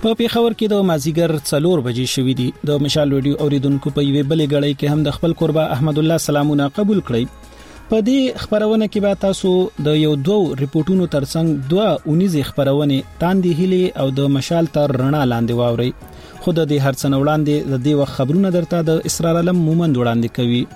په پیښور کې د مازیګر 4 بجې شوې دي. د مشال ویډیو اوریدونکو په یوې بلې غړۍ کې هم د خپل قربا احمد الله سلامونه قبول کړی. په دې خبرونه کې به تاسو د یو دوه ریپورتونو ترڅنګ 2 خبرونه تاندې هلي او د مشال تر رڼا لاندې واوري. خود د هر څن وړاندې د دې وخت خبرونه درته د اسرار علم مومند وړاندې کوي.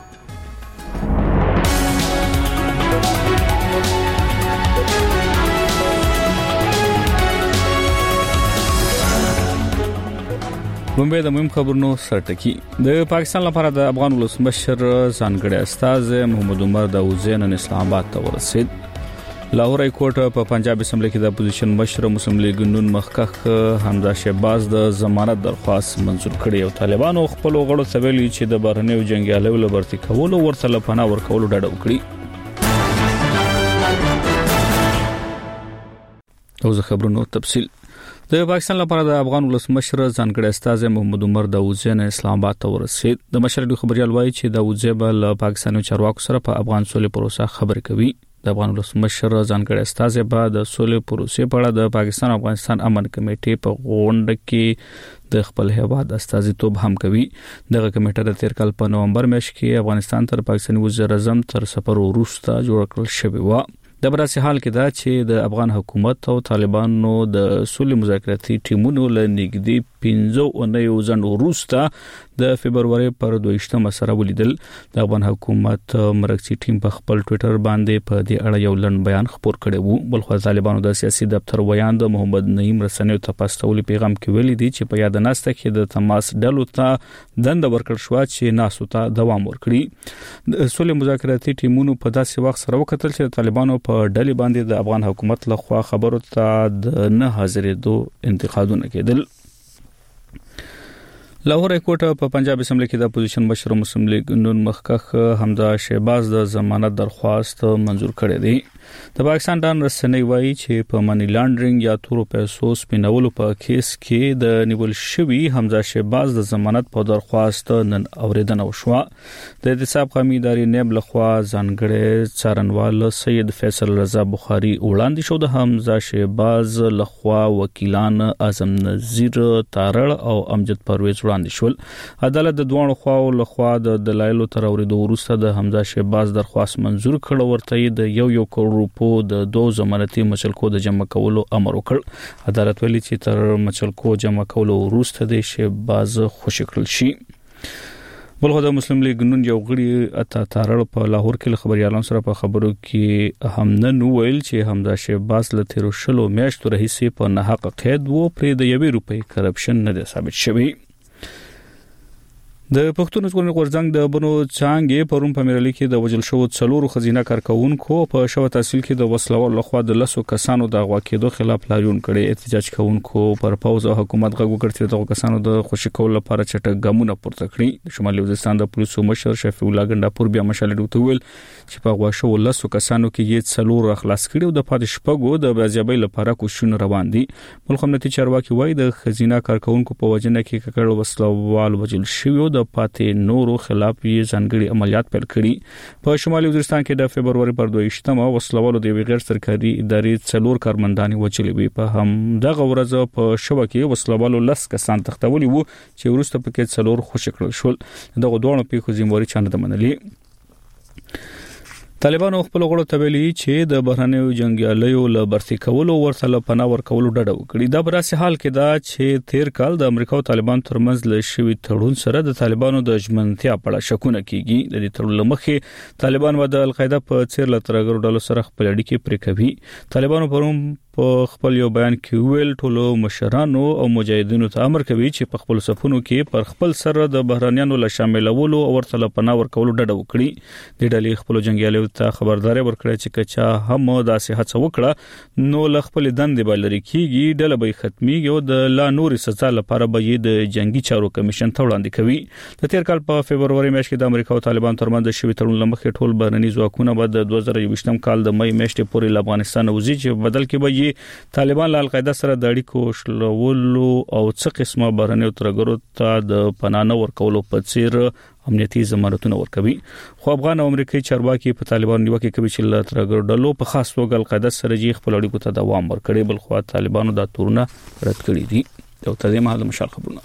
بمبه د مهم خبرونو سرټکی. د پاکستان لپاره د افغان ولسمشر ځانګړی استاذ محمد عمر داوودزی نن اسلام آباد ته ورسید. لاهور های کورټ په پنجاب اسمبلی کې د اپوزیشن مشر مسلم لیگ نون مخکخ حمزه شهباز د ضمانت درخواست منظور کړی او طالبانو خپل غړو ته ویلي چې د بهرنیو جنگیالیو لپاره کولو ورته لپاره ورکول ډډه وکړي. اوس خبرونو تفصیل. د پاکستان لپاره د افغان ولسمشر ځانګړی استاذ محمد عمر داوودزی نن اسلام آباد ته ورسید. د مشر خبريال وایي چې داوودزی به پاکستاني چارواکو سره په افغان سولې پروسه خبرې کوي. د افغان ولسمشر ځانګړی استاذ به د سولې پروسې په اړه د پاکستان افغانستان امن کمیټې په غونډه کې د خپل هیواد استازیتوب هم کوي. دغه کمیټه د تیر کال په نومبر میاشت کې افغانستان تر پاکستاني وزیر اعظم تر سفر وروسته جوړ کړل شوی و. د براسي حال کې دا چې د افغان حکومت او طالبانو د سولې مذاکراتي ټیمونو له نږدې 15 اونیو ځن وروسته د فبرवरी پر 22 سره ولیدل. د افغان حکومت مرکزی ټیم په خپل ټوئیټر باندې په دې اړه یو لنډ بیان خپور کړی وو. بلخو طالبانو د سیاسي دفتر ویان د محمد نعیم رسنیو ته پاستولي پیغام کې ویلي دي چې په یاد ناسته کې د تماس ډلو ته دند ورکړ شو چې ناسو ته دوام ورکړي. د سولې مذاکراتي ټیمونو په داسې وخت سره وکتل چې طالبانو په ډلې باندې د افغان حکومت لخوا خبرو ته د نه حاضرېدو انتقادونه کېدل. لاهور های کورټ په پنجاب اسمبلی کې د اپوزیشن مشر مسلم لیگ نون مخکخ حمزه شهباز د ضمانت درخواست منظور کړی دی. د پاکستان ډان رسنۍ وایي چې په منی لانډرینګ یا تورو پیسو سپینولو په کیس کې د نیول شوی حمزه شهباز د ضمانت په درخواست نن اوریدنه وشوه. د احتساب قومي ادارې نیب لخوا ځانګړی څارنوال سید فیصل رضا بخاری وړاندې شو. د حمزه شهباز لخوا وکیلان اعظم نذیر تارړ او امجد پرویز وړاندې شول. عدالت د دوه خواو لخوا د دلایلو تر اوریدو وروسته د حمزه شهباز درخواست منظور کړ. ورته د یو کروڑ روپو د 2 ضمانتي مچلکو د جمع کولو امر وکړ. عدالت ویلي چې تر مچلکو جمع کولو وروسته د شهباز خوشی کړل شي. بلخو د مسلم لیگ نون یو غړي اتا تارړ په لاهور کې خبريالانو سره په خبرو کې هم نن ویل چې حمزه شهباز له 13 میاشتو راهیسې په نه حق قید وو پر د 1 روپۍ کرپشن نه ثابت شوی. د پښتون ژغورنې غورځنګ د بنو څانګې پروم په میرالي کې د وجل شو 4 خزینه کارکونکو په شو تحصیل کې د وسلوال لخوا د لسو کسانو د غوا کېدو خلاف لاریون کړي. احتجاج کوونکو پر پوز او حکومت غږ وکړ چې د کسانو د خوشی کول لپاره چټک ګامونه پورته کړي. شمالي وزیرستان د پولیسو مشر شفیع الله ګنداپور بیا مشال ډوته ویل چې په غوا شو لسو کسانو کې یې 4 خلاص کړي او د پاتې شپږو د بازیابۍ لپاره کوششونه روان دي. بلخو امنیتي چارواکي وایي د خزینه کارکونکو په وجنه کې ککړ وسلوال وجل شوی او د پاتې نورو خلاف یې ځانګړي عملیات پیل کړي. په شمالي وزیرستان کې د فبرवरी پر 22 وسلوالو د غیر سرکاري ادارې 4 کارمندان وچلې وي. په هم دغه ورځ په شوه کې وسلوالو لس کسان تختولي وو چې ورسته پکې 4 خوشی کړل شول. دغه دوه پیښو ذمہواری چانه د منلي. طالبانو خپل غړو ته ویلي چې د بهرنیو جنگیالیو له برخې کولو ورته له پناه ورکولو ډډه وکړي. دا براسي حال کې دا چې تیر کال د امریکا او طالبان ترمنځ له شوی تړون سره د طالبانو د ژمنتیا په اړه شکونه کیږي. د دې تړون لمخې طالبان و د القاعده په څیر له ترګرو ډلو سره خپل اړیکې پرې کوي. طالبانو پروم په خپل یو بیان کې ویل ټولو مشرانو او مجاهدینو ته امر کوي چې په خپل صفونو کې پر خپل سره د بهرانيانو له شاملولو او ورته له پناه ورکولو ډډه وکړي. د ډلې خپل جنگیالیو ته خبرداري ورکړه چې کچا هم داسې هڅه وکړه نو ل خپل دند بلري کیږي ډله به ختميږي او د لا نوري سزا لپاره به د جنگي چارو کمیشن ته وړاندې کوي. د تیر کال په فبرवरी میاشت کې د امریکا او طالبان ترمنځ شوی تړون لمخې ټول بهرني ځواکونه به د 2020 کال د مې میاشتې پورې له افغانستان وځي چې بدل کې به طالبان له القاعده سره د اړیکو شلولو او څه قسمه بهرني ترګرو ته د پناه ورکولو په څیر امنیتي ضمانتونه ورکوي. خو افغان او امریکایي چارواکي په طالبان نیوکه کوي چې له ترګرو ډلو په خاص توګه القاعده سره خپل اړیکو ته دوام ورکړي. بل خو طالبانو دا تورونه رد کړی دي. یو تدې مهال مشال خبرونه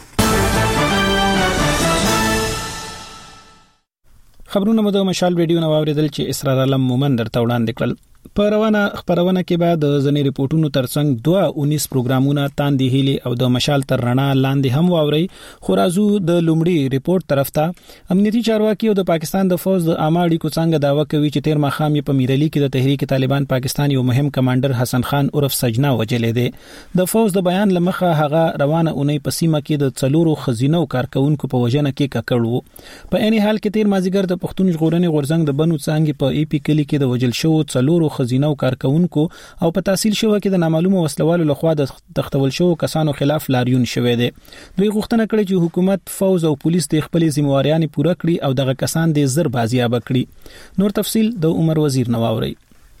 مو د مشال ریډیو نو اوریدل چې اسرار علم مومن درته وړاندې کړل. په روانه خبرونه کې بعد ځنې ریپورتونو ترڅنګ 219 پروګرامونه تاندې هلي او د مشال تر رڼا لاندې هم واوري. خو راځو د لومړي ریپورت طرف ته. امنیتي چارواکي او د پاکستان د فوج د عامه اړیکو څنګه داوا کوي چې تیر ماخام په میرلی کې د تحریک طالبان پاکستان یو مهم کمانډر حسن خان عرف سجنا وجلې دی. د فوج د بیان لمخه هغه روانه اونۍ په سیمه کې د څلورو خزینو کارکونکو په وجنه کې ککړو. په اني حال کې تیر مازیګر د پښتون ژغورنې غورځنګ د بنو څنګه په ای پی کلی کې د وجل شو څلورو خزینو کارکونکو او په تحصیل شوه کې د نامعلومه وسلوالو لخوا د تختول شو کسانو خلاف لاریون شوه دي. دوی غوښتنه کړې چې حکومت، فوج او پولیس د خپل ذمہواریانې پوره کړي او دغه کسان د زر بازیاب کړي. نور تفصیل د عمر وزیر نواوري.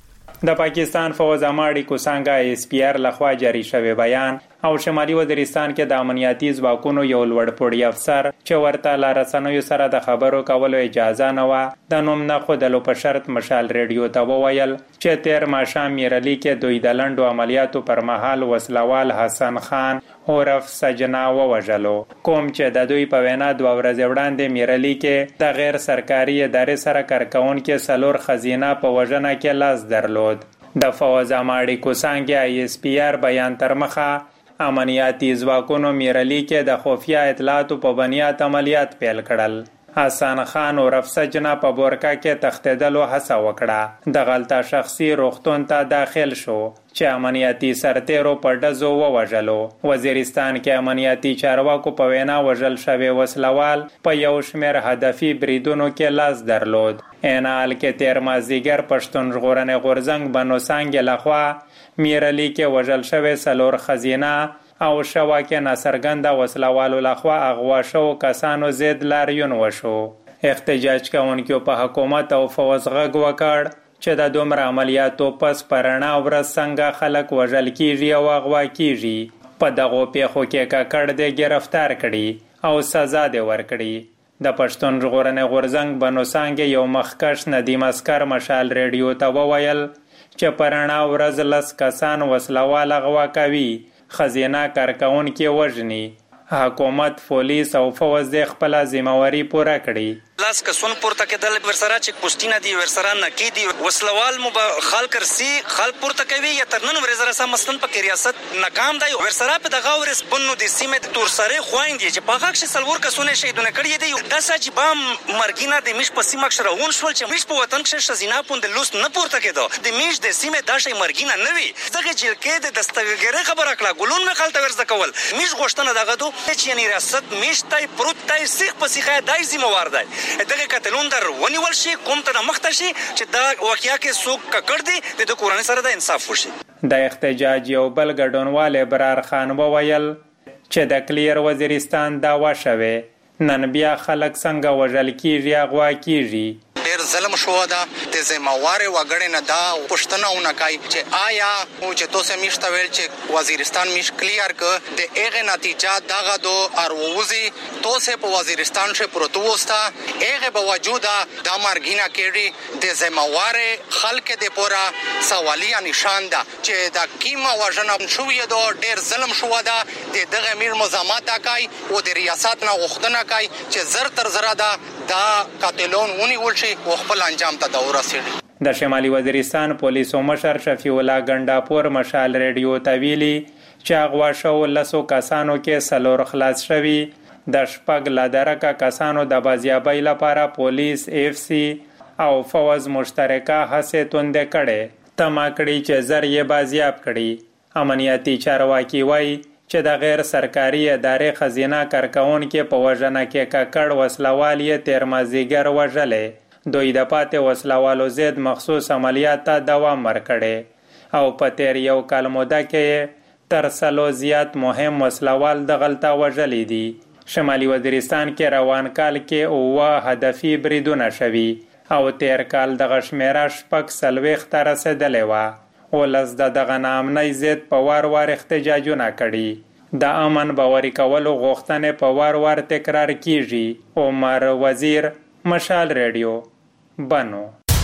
د پاکستان فوج اماړي کو څنګه اس پی آر لخوا جاری شوی بیان او شمالي وزیرستان کې د امنیتي ځواکونو یو لوړ پوړی افسر چې ورته لارسنوي سره د خبرو کولو اجازه نه و د نوم نه خودلو په شرط مشال ریډیو ته وویل چې تیر ماښام میرلی کې دوی د لنډو عملیاتو پر مهال وسلوال حسن خان عرف سجنا ووژلو. کوم چې د دوی په وینا 2 ورځې وړاندې میرلی کې د غیر سرکاري ادارې سره کارکونکو سلور خزینه په وژنه کې لاس درلود. د فوج اماړي کو څنګه اس پی آر بیان تر مخه امنیتي ځواکونو میرلی کې د خفیه اطلاعاتو په بنیاد عملیات پیل کړل. حسن خان عرف سجنا په بورکا کې تختیدلو هڅه وکړه. د غلطه شخصي روغتون ته داخل شو چې امنیتي سرتیرو په ډزو ووژلو. وزیرستان کې امنیتي چارواکو په وینا وژل شوی وسلوال په یو شمېر هدفي بریدونو کې لاس درلود. انال کې تیر مازیګر پښتون ژغورنې غورځنګ بنو څنګه لخوا میرلی کې وژل شوی سلور خزینه او شواکه ناصرګنده وسلوالو لخوا اغوا شو کسانو زید لاریون وشو. احتجاج کوونکو په حکومت او فوج غږ وکړ چې د دومره عملیاتو پس پرنا ورځ څنګه خلک وژل کیږي او اغوا کیږي. په دغه پیښو کې ککړ دې گرفتار کړي او سزا دې ورکړي. د پښتون ژغورنې غورځنګ بنو څنګه یو مخکش ندیم اسکر مشال ریډیو ته وویل چې پرنا ورځ لس کسان وسلوال اغوا کوي، خزینه کارکونکو وژني. حکومت، پولیس او فوج د خپل ذمہواری پوره کړي. لاس کسون پورته کېدل ورسره چې پوسټینه دی ورسره نکی دی وسلوال مو خلک کرسي خلک پورته کوي یا ترنن ورسره سم مستن په ریاست ناکام دی ورسره په دغه ورس بنو د سیمه تور سره خويندې چې په هغه سلور کسونه شهیدونه کړی دی د سچ بام مرګینا د مش په سیمه شرون شول چې مش په وطن کې شزینا پوند لوس نه پورته کېدو د مش د سیمه د شي مرګینا نه وي دغه جیل کې د دستګری خبره کړه ګلون نه خلته ورزده کول مش غوښتنه دغه دو چې نه ریاست مش تای پروت تای سیخ په سیخه دای ذمہوار دی دغه قتلون در ونیول شي کوم ته مخته شي چې دا واقعیا کې څوک ککړ دي د کورنۍ سره د انصاف وشي. د احتجاج یو بل ګډونوال برار خان وویل چې د کلیر وزیرستان داوا شوه نن بیا خلک څنګه وژل کیږي اغوا کیږي. ډیر ظلم شو دا د زمواري وګړې نه دا پښتنهونه کوي چې آیا او چې تاسو میشته ویل چې وزیرستان میش کلیر ک د هغه نتیجه دغه دو اروزي تاسو په وزیرستان شه پروتوستا هغه باوجود د مرګینا کېږي د زمواري خلک د پورا سوالیا نشان ده چې دا کیما وژنه شوې دو ډیر ظلم شو دا دغه میر مزامات کوي او د ریاست نه غوښتنه کوي چې زر تر زره دا قاتلون ونی ولشي او خپل انجام ته دا ورسېږي. د شمالي وزیرستان پولیسو مشر شفیع الله ګنڈاپور مشال ریډیو ته ویلي چې اغوا شو لسو کسانو کې سلور خلاص شوي. د شپږ لدرکه کسانو د بازیابۍ لپاره پولیس، اف سی او فوج مشترکه هڅې توندې کړې تمه کړي چې زر یې بازیاب کړي. امنیتي چارواکي وایي چې د غیر سرکاري ادارې خزینه کارکونکو په وژنه کې ککړ وسلوال یې تیر مازیګر وژلې. دوی د پاتې وسلوالو ضد مخصوص عملیات ته دوام ورکړي او په تیر یو کال موده کې تر سلو زیات مهم وسلوال د غلطه وژلې دي. شمالي وزیرستان کې روان کال کې 9 هدفي بریدونه شوي او تیر کال دغه شمیره 40 ته رسیدلې وه. ولس دغه ناامنۍ ضد په وار وار احتجاجونه کړي. د امن باوري کولو غوښتنې په وار وار تکرار کیږي. عمر وزیر، مشال ریډیو، بنو.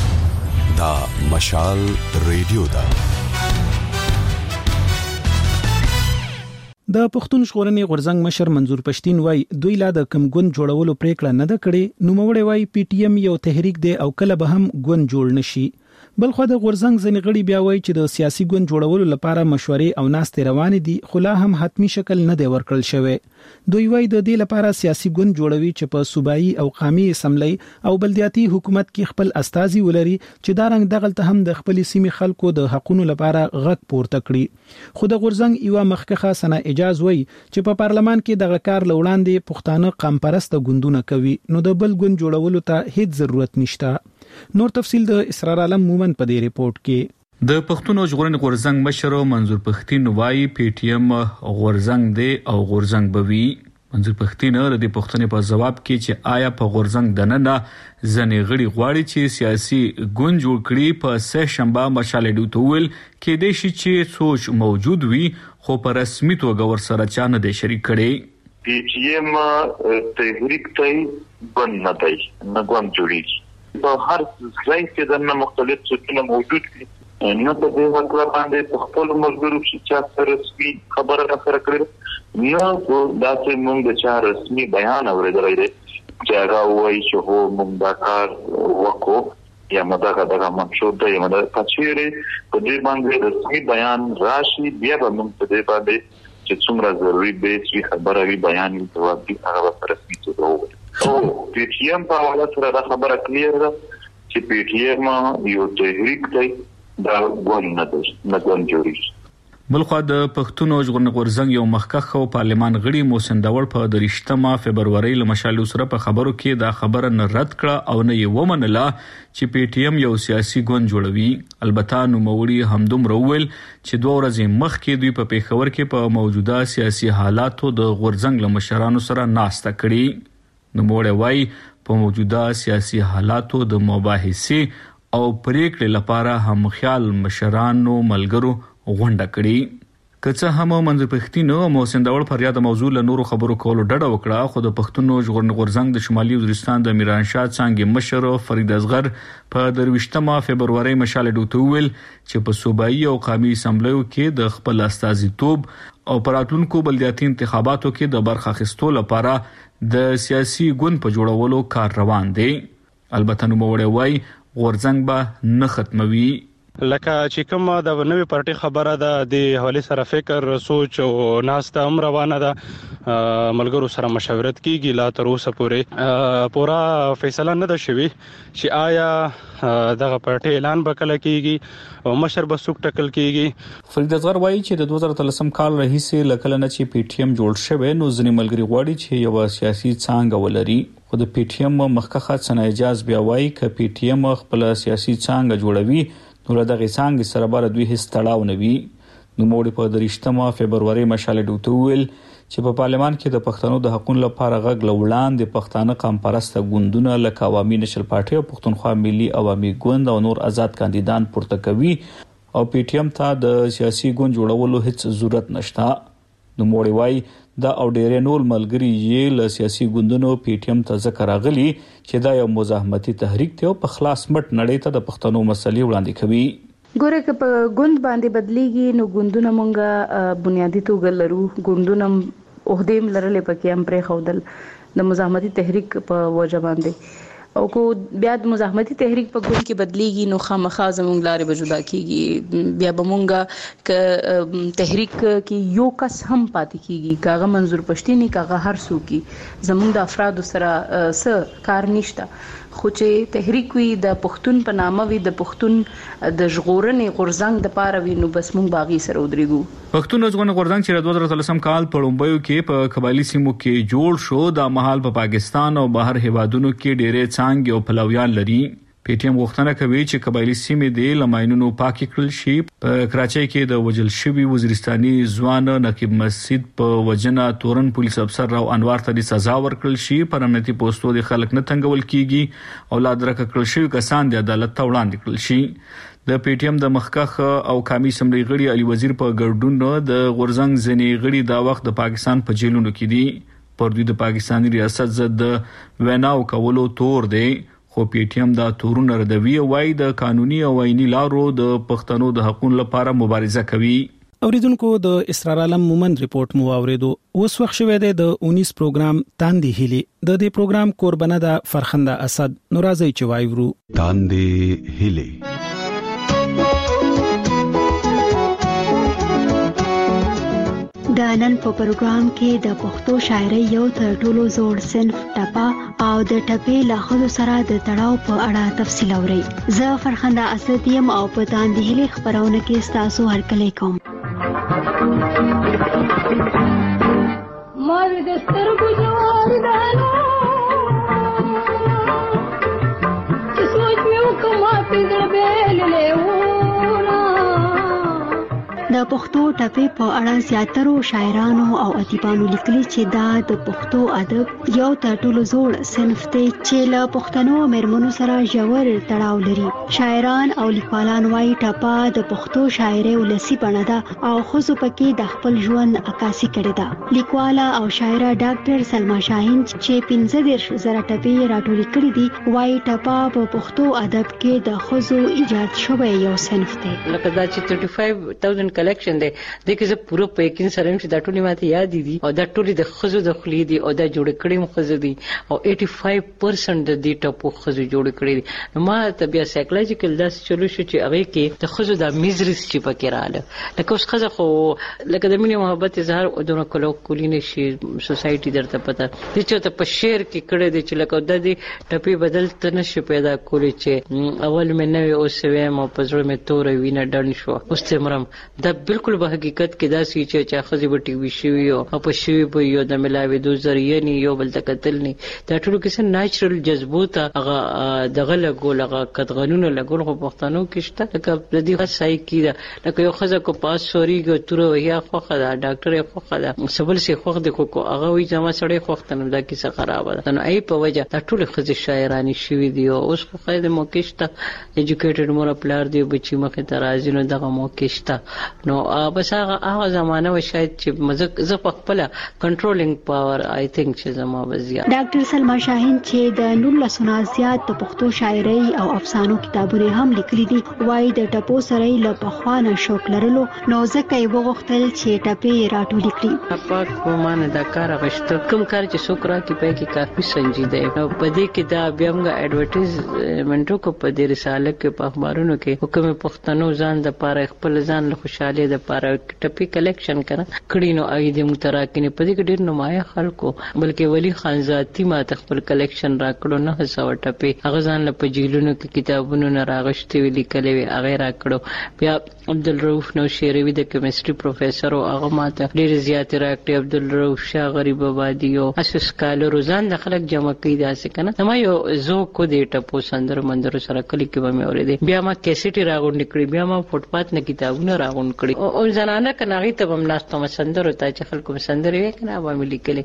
دا مشال ریډیو دا د پښتون ژغورنې غورځنګ مشر منظور پښتين وای دوی لا د کم ګوند جوړولو پریکړه نه ده کړې. نو موړې وای پی ټی ایم یو تحریک دی او کله به هم ګوند جوړ نشي. بلخو د غورځنګ ځنې غړي بیا وایي چې د سیاسي ګوند جوړولو لپاره مشورې او ناستې روانې دي خو لا هم حتمی شکل نه دی ورکړل شوی. دوی وایي د دې لپاره سیاسي ګوند جوړوي چې په صوبایي او قومي اسمبلی او بلدیاتي حکومت کې خپل استازي ولري چې دا رنګ دغلته هم د خپل سیمې خلکو د حقوقو لپاره غږ پورته کړي. خو د غورځنګ یو مخکخه سنا اجاز وایي چې په پارلمان کې دغه کار لوړاندې پښتانه قوم پرست ګوندونه کوي نو د بل ګوند جوړولو ته هیڅ ضرورت نشته. نور تفصیل د اسرار عالم مومن په دې ریپورت کې. د پښتون ژغورنې غورځنګ مشر منظور پښتين وایي پی ټی ایم غورځنګ دی او غورځنګ بوي. منظور پښتين د دې پښتنې په جواب کې چې آیا په غورځنګ دننه ځنې غړي غواړي چې سیاسي ګوند جوړ کړي په سه شنبه مشالې ډوتول کې د شي چې سوچ موجود وي خو په رسمي توګه ورسره چا نه دی شریک کړي. پی ټی ایم تحریک ته بند نه دی نه ګوند جوړیږي. په هر ځای کې د مختلف څه موجود دي نو په دې وکړه باندې خپل ملګرو چې چا رسمي خبره سره کړې نو دا چې موږ د چا رسمي بیان اورېدلای دي چې هغه وایي چې هو موږ دا کار وکړو یا موږ دا منشور دی یا موږ کچېره په دې باندې رسمي بیان راشي بیا به موږ په دې باندې چې څومره ضروري به چې خبره وي بیان یې توګه هغه رسمي توګه وکړي. پی ټی ایم په حواله سره دا خبره کلیر ده چې پی ټی ایم یو تحریک دی دا ګوند نه دی نه ګوند جوړیږي. بلخو د پښتون ژغورنې غورځنګ یو مخکخ او پارلمان غړي محسن داور په 28 فبرवरी له مشالو سره په خبرو کې دا خبره نه رد کړه او نه یې ومنله چې پی ټی ایم یو سیاسي ګوند جوړوي. البته نو موړي همدوم رول چې 2 ورځې مخکې دوی په پیښور کې په موجوده سیاسي حالاتو د غورځنګ له مشرانو سره ناسته کړي. نو موړي وای په موجوده سیاسي حالاتو د مباحثې او پریکړې لپاره هم خیال مشرانو ملګرو غونډه کړي. که هم منظور پښتين او محسن داور پر یاد موضوع له نورو خبرو کولو ډډه وکړه خو د پښتون ژغورنې غورځنګ د شمالي وزیرستان د میرانشاه څنګه مشر فرید اصغر په 28 فبرवरी مشاله ډوتول چې په صوبایي او قومي اسمبلیو کې د خپل استازیتوب او پراتونکو بلدیاتي انتخاباتو کې د برخه اخیستو لپاره د سیاسي ګوند په جوړولو کار روان دی. البته نو موړی وای غورځنګ به نه ختموي. لکه چې کوم د نوې پارټي خبره ده د حواله سره فکر سوچ او ناسته هم روانه ده ملګرو سره مشورت کیږي لا تر اوسه پورې پورا فیصله نه ده شوی چې آیا دغه پارټي اعلان وکړل کیږي او مشر به څوک ټاکل کیږي. فرید اصغر وایي چې د 2013 کال راهیسې لکه نه چې پی ټی ایم جوړ شوی نو ځنې ملګری غواړي چې یو سیاسي څانګه ولري خو د پی ټی ایم مخکخه څنګه اجازه بیا وایي ک پی ټی ایم خپل سیاسي څانګه جوړوي نو دغه څنګه سره بار دوی هیڅ تړاو نه وي. نو موړي په 28 فبرवरी مشاله ډوتول چې په پارلمان کې د پښتنو د حقوقو لپاره غږ لوړان د پښتانه قوم پرست ګوندونه لکه عوامي نشل پارټي او پښتونخوا ملي عوامي ګوند او نور آزاد کاندیدان پورته کوي او پی ټی ایم ته د سیاسي ګوند جوړولو هیڅ ضرورت نشته. نو موړي وای دا او ډېر نور ملګری یې له سیاسي ګوندونو پی ټی ایم ته ذکر راغلي چې دا یو مزاحمتي تحریک ته په خلاص مټ نړۍ ته د پښتنو مسلې وړاندې کوي. ګوره که په ګوند باندې بدليږي نو ګوندونه مونږه بنیادی توګه لرو ګوندونه اوهدیم لرلې پکې هم پرې خودل د مزاحمتي تحریک په وجه باندې او کو بیا د مزاحمتي تحریک په ګوند کې بدليږي نو خامخا زموږ لارې به جدا کیږي بیا به مونږه ک تحریک کې یو کس هم پاتې کیږي کاغه منظور پښتين کاغه هر څوک زموږ د افراد سره س کار نشته خو چې تحریک وي د پښتون په نامه وي د پښتون د ژغورنې غورځنګ د پاره وي نو بس مونږ باغی سره ودرېګو. پښتون ژغورنې غورځنګ چې 2013 کال په لومبیو کې په قبایلی سیمو کې جوړ شو د مهال په پاکستان او بهر هیوادونو کې ډېرې څنګه او پلویان لري. پی ټی ایم غوښتنه کوي چې قبایلی سیمې د لماینونو پاکي کړل شي. په کراچۍ کې د وجل شوی وزیرستاني ځوان نقیب مسجد په وجنه تورن پولیس افسر راو انوار ته د سزا ورکړل شي. پر امنیتي پوسټو د خلک نه تنګول کیږي او لا درک کړل شي کسان د عدالت ته وړاندې کړل شي. د پی ټی ایم د مخکخ او قومي اسمبلی غړي علي وزیر په ګډون د غورځنګ ځنی غړي دا وخت د پاکستان په جیلونو کې دي. پر دوی د پاکستاني ریاست ضد ویناو کولو تور دی خو پی ټی ایم دا تورونه ردوي او وايي د قانوني او آئینی لارو د پښتنو د حقوقو لپاره مبارزه کوي. اوریدونکو د اسرار عالم مومن ریپورت مو اوریدو. اوس وخت شوه د 19 پروګرام تاندې هلي د دې پروګرام قربانه د فرخنده اسد نورازي چوایورو. تاندې هلي د نن په پروګرام کې د پښتو شاعرۍ یو تر ټولو زوړ صنف ټپه او د ټپې له خلکو سره د تړاو په اړه تفصیل اورئ. زه فرخنده اسد یم او په تاندې هلي خبرونه کې تاسو هرکلی کوم. مار د سترګو جوار دانو چې سوچ مې وکما په زړه بیللې د پښتو ټپې په اړه زیاترو شاعرانو او ادیبانو لیکلي چې دا د پښتو ادب یو تر ټولو زوړ صنف دی چې له پښتنو میرمنو سره ژور تړاو لري. شاعران او لیکوالان وايي ټپه د پښتو شاعرۍ ولسي بڼه ده او ښځو پکې د خپل ژوند عکاسي کړې ده. لیکواله او شاعره ډاکټر سلما شاهین چې 15,000 ټپې راټولې کړې دي وايي ټپه په پښتو ادب کې د ښځو ایجاد شوی یو صنف دی. لکه دا چې 35,000 کلیکشن دی د کې زه پوره پیکین سره چې دا ټولې ماته یاد دي او دا ټولې د خزو د خلی دي او دا جوړ کړي مخزو دي او 85% د دې ټپو خزو جوړ کړي دي. ما ته بیا سایکولوژیکل دا چلو شو چې هغه کې د خزو د میزریس چې پکې رااله لکه اوس خزه خو لکه د مینې محبت اظهار او د کلو کولینه شي سوسایټي درته پته دي چې ته په شعر کې کړه دي چې لکه د دې ټپې بدل ته نشي پیدا کولی چې اول مې نوې اوس وې مو په ځړ مې تور وینه ډن شو اوس تمرم دا بالکل په حقیقت کې دا سې چې خزي به ټي وي شي او په شي به یو د ملاوي دو ذریعہ نه یو بل تکتل نه دا ټول کې څه نېچرل جذبو ته هغه دغه لګول هغه کډغنونه لګول خو پښتنو کې شته لکه د دې خاصای کیده لکه یو خزه کو پاس سوريګ تور ویا خوخه دا ډاکټر خوخه دا سبل سي خوخ د کو هغه وي جما سړی خوختنه دا کیسه خراب ده نو ای په وجه دا ټول خزي شاعرانی شوی دی او اوس خو خیر موکشته ایجوکیټډ مور پلار دی بچی مخه ترازی نو دغه موکشته نو بس هغه زمانہ و شاید چې زه په خپل کنټرولینګ پاور آی تھنک چې زما وزیا. ډاکټر سلما شاهین چې د 1900 زیات د پښتو شاعرۍ او افسانو کتابونه هم لیکلي دي وايي د ټپو سره له پخوانه شوق لرلو نو ځکه یې وغوښتل چې ټپې راټولې کړي. پاک ومانه دا کار غشت کوم کار چې سوکرا کې پې کې کافي سنجیده نو په دې کې دا بیا موږ اډورټایزمنټو کو په دې رساله کې په اخبارونو کې حکم پښتنو ځان د پاره خپل ځان له خوشاله د پاره ټپي کلیکشن کړي نو اې د متراکینه په دې کې ډېر نمایه خلکو بلکې ولی خان ذاتی ما خپل کلیکشن راکړو نه هڅه ټپي هغه ځان له پجیلونو کې کتابونو نه راغشتي ویلي کله هغه راکړو. بیا عبدالرؤف نو شیروی د کیمستري پروفیسور او هغه ماته ډېر زیات راکړي. عبدالرؤف شاه غریب آبادی او اساس کالو روزان د خلک جمع کړي داسې کنه ما یو زو کو دې ټپو سندر مندر سره کلی کې به مې اورېدې بیا ما کیسټي راغونډ کړي بیا ما فوټپات نه کتابونه راغونډ کړي او زنانه کناغي ته هم ناستو مسندر ته چې خلکو مسندر وي کنه به ملي کلی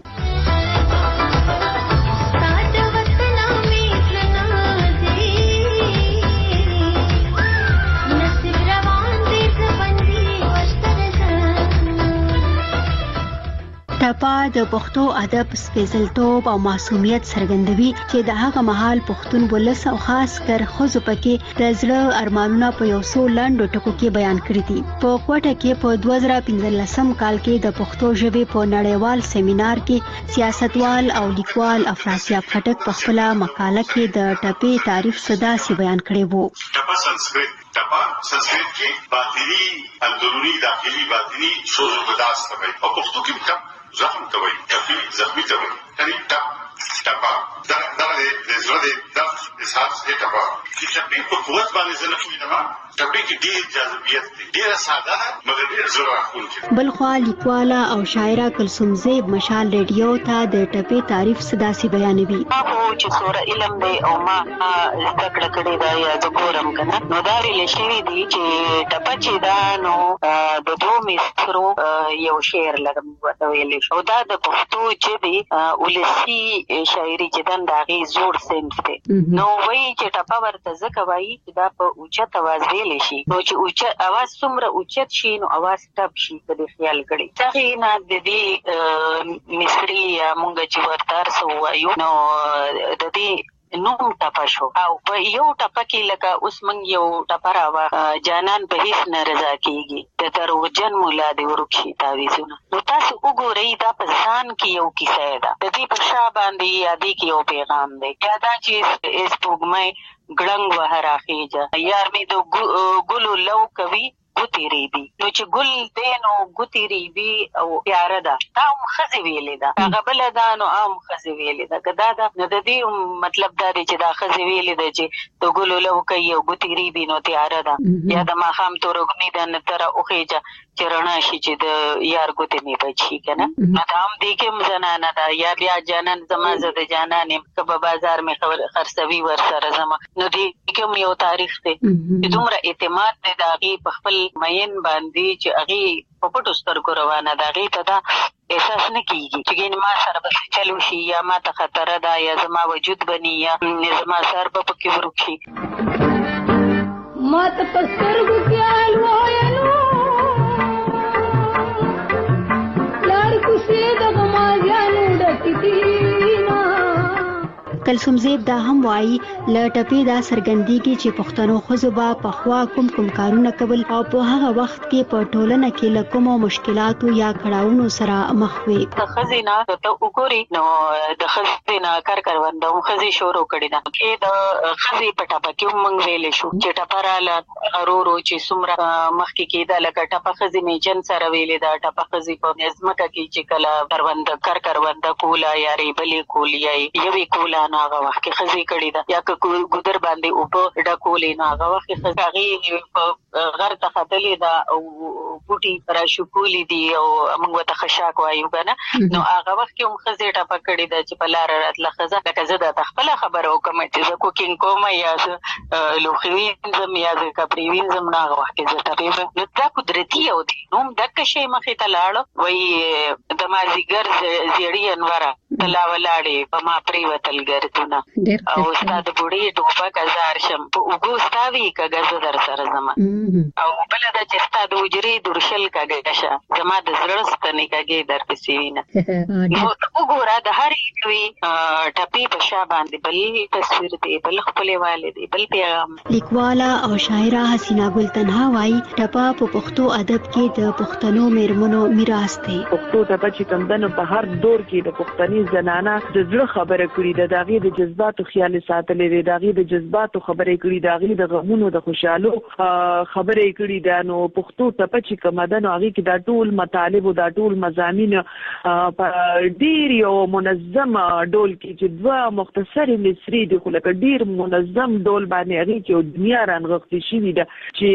ټپه د پښتو ادب سپېڅلتوب او معصومیت څرګندوي چې د هغه مهال پښتون ولس او خاص کر خزو پکې د زړه ارمانونه په یو څو لاندو ټکو کې بیان کړی دي. په کوټه کې په 2015 کال کې د پښتو ژبې په نړیوال سیمینار کې سیاستوال او لیکوال افراسیاب خټک په خپل مقاله کې د ټپې تعریف صدا سي بیان کړی وو. ټپه संस्कृत की बातिनी अंदरूनी दाखिली बातिनी सोच बर्दाश्त तवई और पुख्तू की टप जख्म तवई टपी जख्मी तवई यानी टप टपा दर दे एहसास है टपा की टपी को कुवत बाने से नफी नमा टपी की ډېر جاذبیت ډېر ساده مګر ډېر زړه راښکونکې. بلخوا لیکواله او شاعره کلثوم زیب مشال ریډیو ته د ټپې تعریف صدا سي بیانوي. هغه چې سوره علم دی او ما زده کړې دا یا د ګورم کنه نو دا ویل شوی دی چې ټپه چې دا نو د دوه مصرو یو شعر لرم ویل شو دا د پښتو چې دی ولسی شاعري چې دغه زوړ سنت دی نو وایي چې ټپه ورته ځکه وایي چې دا په اوچت आवाज ویل شي نو چې اوچت आवाज څومره اوچت شي نو आवाज ټپ شي کله خیال کړي څنګه نه د دې مصري مونږ چې ورته سو وایو نو د دې نوم ټپه شو او په یو ټپه کې لکه اوس موږ یو ټپه راوه جانان په هیڅ نه رضا کېږي د دروغجن ملا دې ورکشي تعویذونه. نو تاسو وګورئ دا په ځان کې یو کیسه ده، د دې په شا باندې یا دې کې یو پیغام دی، یا دا چې سپوږمۍ ګړنګ وهه راخیږه، یار مې د ګلو لو کوي ګوتې ریبي. نو چې ګل دی نو ګوتې ریبي او تیاره ده، دا هم ښځې ویلې ده، هغه بله ده نو هم ښځې ویلې ده. که دا ده نو د دې مطلب دا دی چې دا ښځې ویلې ده چې د ګلو لو کوي او ګوتې ریبي نو تیاره ده، یا د ماښام تورګنې ده نه تره وخیجه چې رڼا شي چې د یار ګوتې مې بچ شي که نه. نو دا هم دې کې هم زنانه ده، یا بیا جانان زما زه د جانان یم که به بازار مې خرڅوي ورسره زما. نو دې کې هم یو تاریخ دی چې دومره اعتماد دی د هغې په خپل مین باندې چې هغې په پټو سترګو روانه ده، هغې ته دا احساس نه کېږي چې ګینې ما سره به څه چل وشي یا ما ته خطره ده یا زما وجود بني یا زما سر به پکې ورک شي. ما ته په سترګو کې الوایلو لار کوڅې د غمازیانو ډکې دي. کلثوم زیب دا هم وایي له ټپې دا څرګندېږي چې پښتنو ښځو به پخوا کوم کارونه کول او په هغه وخت کې په ټولنه کې له کومو مشکلاتو یا کړاوونو سره مخ وي. د ښځې نه ته وګورې نو د ښځې نه کرونده هم ښځې شروع کړې ده. کې د ښځې په ټپه کې هم موږ ویلی شو چې ټپه راله ورو ورو چې څومره مخکې کېده لکه ټپه ښځې مې جن سره ویلې ده، ټپه ښځې په ځمکه کې چې کله کرونده کوله یا ریبلې کول یا یوې کوله نو هغه وخت کې ښځې کړې ده، یا که ګودر باندې اوبه ډکولې نو هغه وخت کې هغې په غر ته ختلې ده او بوټي راشکولي دي او موږ ورته خشاک وایو که نه. نو هغه وخت کې هم ښځې ټپه کړې ده چې په لاره راتله ښځه لکه زه درته خپله خبره وکړم چې زه کوکینګ کوم یا زه لوښي وینځم یا زه کپړې وینځم نو هغه وخت کې زه ټپې نو دا قدرتي یو دی. نو هم دقه شی مخې ته لاړه وایي د مازدیګر زیړي انوره ته لا ولاړې په ما پرېوتل ګردونه او ستا د بوډۍ ټوپک ازار شم په اوږو ستا وي کږه زه در سره ځمه او بله ده چې ستا د حجرې درشل کږه شه زما د زړه ستنې کږې درپسې وینه. نو وګوره د هرې یوې ټپې په شا باندې بل تصویر دی، بل ښکلېوالی دی، بل پیغام. لیکواله او شاعره حسینه ګل تنها وایي ټپه په پښتو ادب کې د پښتنو میرمنو میراث دی. پښتو ټپه چې کوم ده نو په هر دور کې د پښتني زنانه د زړه خبره کړې ده، د هغې د جذباتو خیال ساتلی دی، د هغې د جذباتو خبرې کړي، د هغې د غمونو د خوشحالو خبرې کړي ده. نو پښتو ټپه چې کومه ده نو هغې کې دا ټول مطالب او دا ټول مضامین په ډېر یو منظم ډول کې چې دوه مختصرې مصرې دي خو لکه ډېر منظم ډول باندې هغې کې یو دنیا رانغښتې شوې ده چې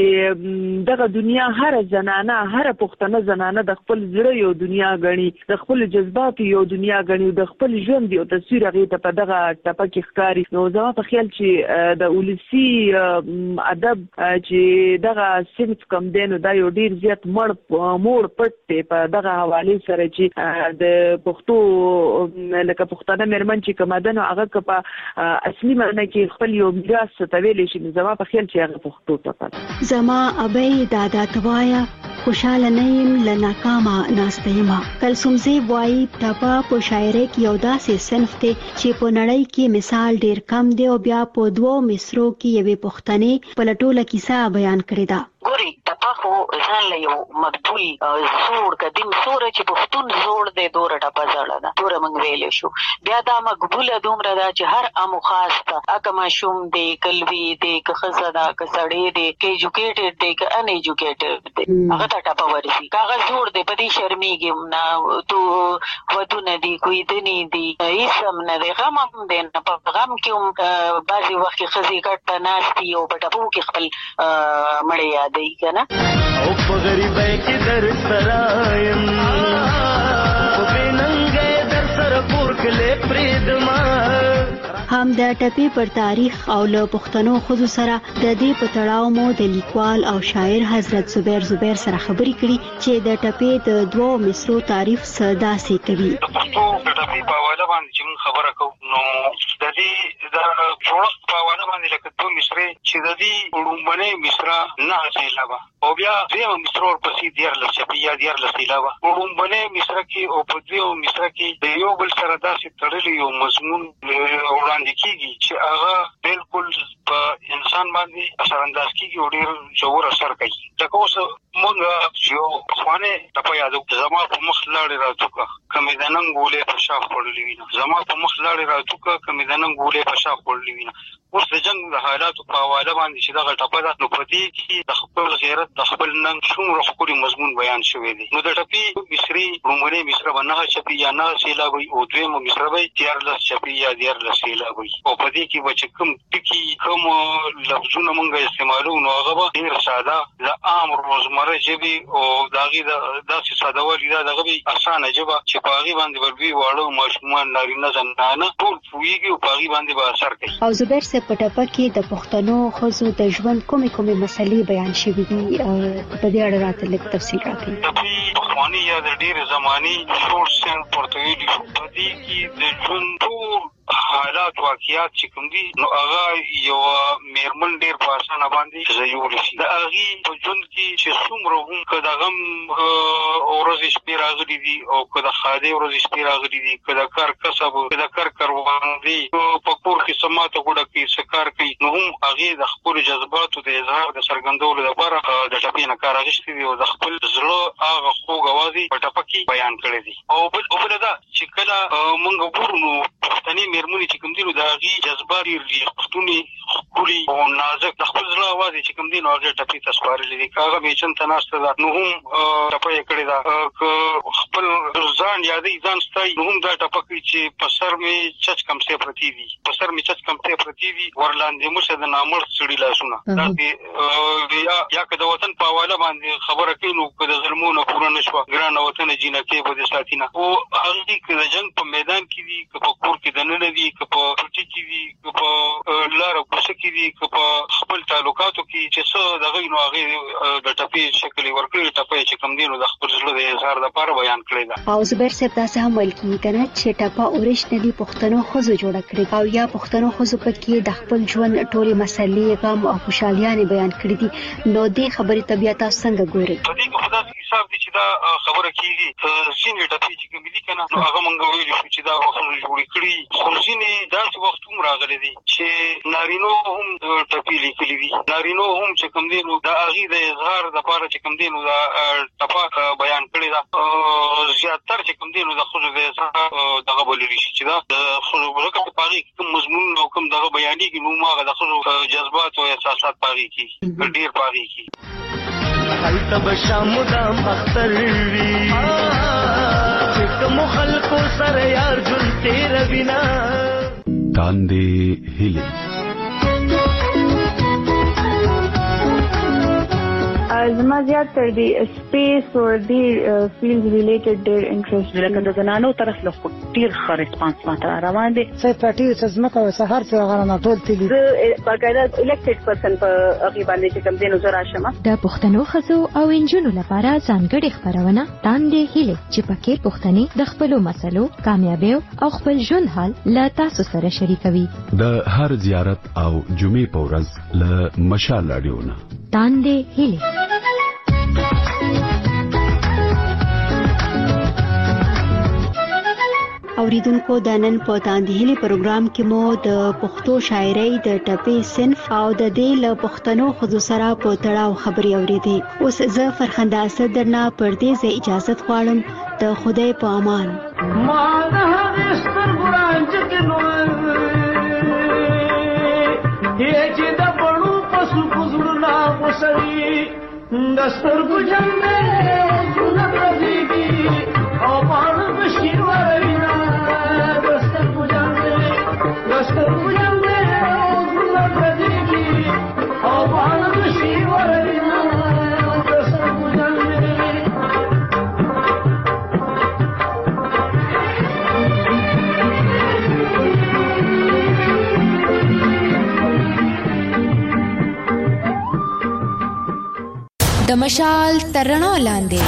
دغه دنیا هره زنانه هره پښتنه زنانه د خپل زړه یو دنیا ګڼي، د خپل جذباتو یو دنیا ګڼي، د خپل ژوند یو تصویر هغې ته په دغه ټپه کې ښکاري. نو زما په خیال چې د ولسي ادب چې دغه صنف کم دی نو دا یو ډېر زیات موړ پټ دی په دغه حوالې سره چې د پښتو لکه پښتانه مېرمن چې کومه ده نو هغه که په اصلي معنی کې خپل یو میراث ته ویلی شي نو زما په خیال چې هغه پښتو ټپه ده. زما ابۍ دادا ته وایه خوشحاله نه یم له ناکامه ناسته یمه. کلثوم زیب وایي ټپه په شاعرۍ کې یو داسې صنف دی چې په نړۍ کې مثال ډېر کم دی او بیا په دوو مصرو کې یوې پښتنې په لټوله کیسه بیان کړې ده. ګوري ټپه خو ځان له یو مقبول زوړ قدیم سوره چې پښتون زوړ دی دوره ټپه زړه ده دوره موږ ویلی شو. بیا دا مقبوله دومره ده چې هر امو خاص ته که ماشوم دی که لوی دی که ښځه ده که سړی دی که ایجوکیټډ دی که ان ایجوکیټډ دی هغه ته ټپه ورځي. که هغه زوړ دی په دې شرمېږي هم نه تو ودونه دي کویدنې دي هېڅ هم نه دی غم هم دی نه په غم کې هم بعضې وخت کې ښځې ګډ ته ناست دي او په ټپو کې خپل مړی یاد دی کنه او په غریبۍ کې در سره یم په بې ننګۍ در سره کور کلی پرېږدمه. هم د ټپې پر تاریخ او له پښتنو ښځو سره د دې په تړاو مو د لیکوال او شاعر حضرت زبیر سره خبرې کړي چې د ټپې د دوو مصرو تعریف څه داسې کوي. د پښتو د ټپې په حواله باندې چې موږ خبره کوو نو د دې د جوړښت په حواله باندې لکه دوه مصرې چې د دې لومړنۍ مصره 9 سېلابه او بیا دویمه مصره ورپسې 14 څپې یا 14 سېلابه. په لومړنۍ مصره کې او په دویمه مصره کې د یو بل سره داسې تړلی یو مضمون وړاندې کیږي چې هغه بالکل په انسان باندې اثر انداز کیږي او ډیر جوړ اثر کوي. لکه اوس موږ یو خوانه د یادو زما په مخ لاړې راځوکه کمې د نن ګولې په شاخ وړلې وینه زما په مخ لاړې راځوکه کمې د نن ګولې په شاخ وړلې وینه. اوس د جنگ د حالاتو په حواله باندې چې دغه ټپه ده نو په دې کې د خپل غیرت د خپل نن څومره ښکلي مضمون بیان شوی دی. نو د ټپې مصري لومړی مصره به 9 چپي یا 9 سېلابي او دویمه مصره به 13 چپي یا 13 سېلابي او په دې کې به چې کوم ټکي کوم لفظونه مونږ استعمالو نو هغه به ډېر ساده د عام روزمره ژبې او داغي داسې سادهوالي دا دغه به اسانه ژبه چې په هغې باندې به لوی واړه ماشومان نارینه زنانه ټول پوهېږي او په هغې باندې به اثر کوي. او زبیر صاحب په ټپه کې د پښتنو ښځو د ژوند کومې مسلې بیان شوي دي په دې اړه راته لږ تفصیل راکړئ. د پخواني یا د ډېرې زماني سورس سینټ ورته ویلي شو په دې کې د ژوند ټول حالات واقعیات چې کوم دي نو هغه یو میرمن ډېر په اسانه باندې ځایولی شي. د هغې په ژوند کې چې څومره هم که د غم ورځې شپې راغلي دي او که د ښادۍ ورځې شپې راغلي دي که د کار کسب که د کار کروندې په کور کې څه ماته ګوډه کوي څه کار کوي نو هم هغې د خپلو جذباتو د اظهار د څرګندولو لپاره د ټپې نه کار اخیستی دی او د خپل زړه هغه خوږ اواز یې په ټپه کې بیان کړی دی. او بله دا چې کله موږ ګورو نو پښتنې مېرمنې چې کوم دي نو د هغې جذبات ډېر پښتونې ښکلي او نازک د خپل زړه اواز چې کوم دي نو هغې ټپې ته سپارلی دی. که هغه بیچن ته ناسته ده نو هم ټپه یې کړې ده که خپل ځان یادوي ځان ستایي نو هم دا ټپه کوي چې په سر مې چچ کمڅې پرتې دي په سر مې چچ کمڅې پرتې دي ورلاندې مشه د نامرد سړي لاسونه داسې یا که د وطن په حواله باندې خبره کوي نو که د ظلمونه پوره نه شوه ګرانه وطنه جینکې به دې ساتي نه. او هغې که د جنګ په میدان کې دي که په کور کې دننه دي که په ټوټي کې دي که په لاره کوڅه کې دي که په خپل تعلقاتو کې چې څه دغه نو هغې د ټپې شکل یې ورکړی ټپه چې کوم دي نو د خپل زړه د اظهار دپاره بیان کړی ده. او زبیر صاحب داسې هم ویل کېږي که نه چې ټپه اورېجنلي پښتنو ښځو جوړه کړې او یا پښتنو ښځو پکې د خپل ژوند ټولې مسلې غم او خوشحالیانې بیان کړي دي. نو دې خبرې ته بیا تاسو څنګه ګورئ؟ په دې کې خو داسې حساب دی چې دا خبره کېږي ځینې ټپې چې کومې دي که نه نو هغه موږ ویلي شو چې دا وختونه جوړې کړي خو ځینې داسې وخت هم راغلی دی چې نارینو هم ټپې لیکلي دي نارینو هم چې کوم دی نو د هغې د اظهار دپاره چې کوم دی نو دا ټپه بیان کړې ده. زیاتتر چې کوم دی نو د ښځو د اظهار دغه بللی شي چې دا د ښځو ځکه په هغې کې کوم مضمون او کوم دغه بیانېږي نو هم هغه د ښځو جذبات او احساسات په هغې کې ډېر په هغې کې هلته به شامدام اختر وي چې کوم خلکو سره یار ژوند تېروینه تاندې هیلې زما زیات تر دی سپیس او دی فیلډ ریلیټډ ډېر انټرست لکه د زنانو طرف له ډېر ښه ریسپانس ماته روان دی. څه پټي څه ځمکه او سهار څه هغه نه ټول تلي زه باقاعده الیکټډ پرسن په هغې باندې چې کوم دی نو زه راشم. د پښتنو ښځو او نجونو لپاره ځانګړې خپرونه تاندې هیلې چې پکې پښتنې د خپلو مسلو کامیابیو او خپل ژوند حال له تاسو سره شریکوي. د هر زیارت او جمعې په ورځ له مشال راډیو نه تاندې هیلې. اوریدونکو د نن په تاندې هیلې پروګرام کې مو د پښتو شاعرۍ د ټپې صنف او د دې له پښتنو ښځو سره په تړاو خبرې اورېدې. اوس زه فرخنده اسد درنه پر دې ځای اجازت غواړم. د خدای په امان. ما د هغې سترګو رانجه چې د بڼو په سوکو زړونه غوسوي د سترګو جنګ دی زړونه پرځېږي او پاڼه په شین وروینه د سترګو جنګ دی د سترګو جنګ دی زړونه پرځېږي او پاڼه په شین وروینه د سترګو جنګ دی. د مشال تر رڼا لاندې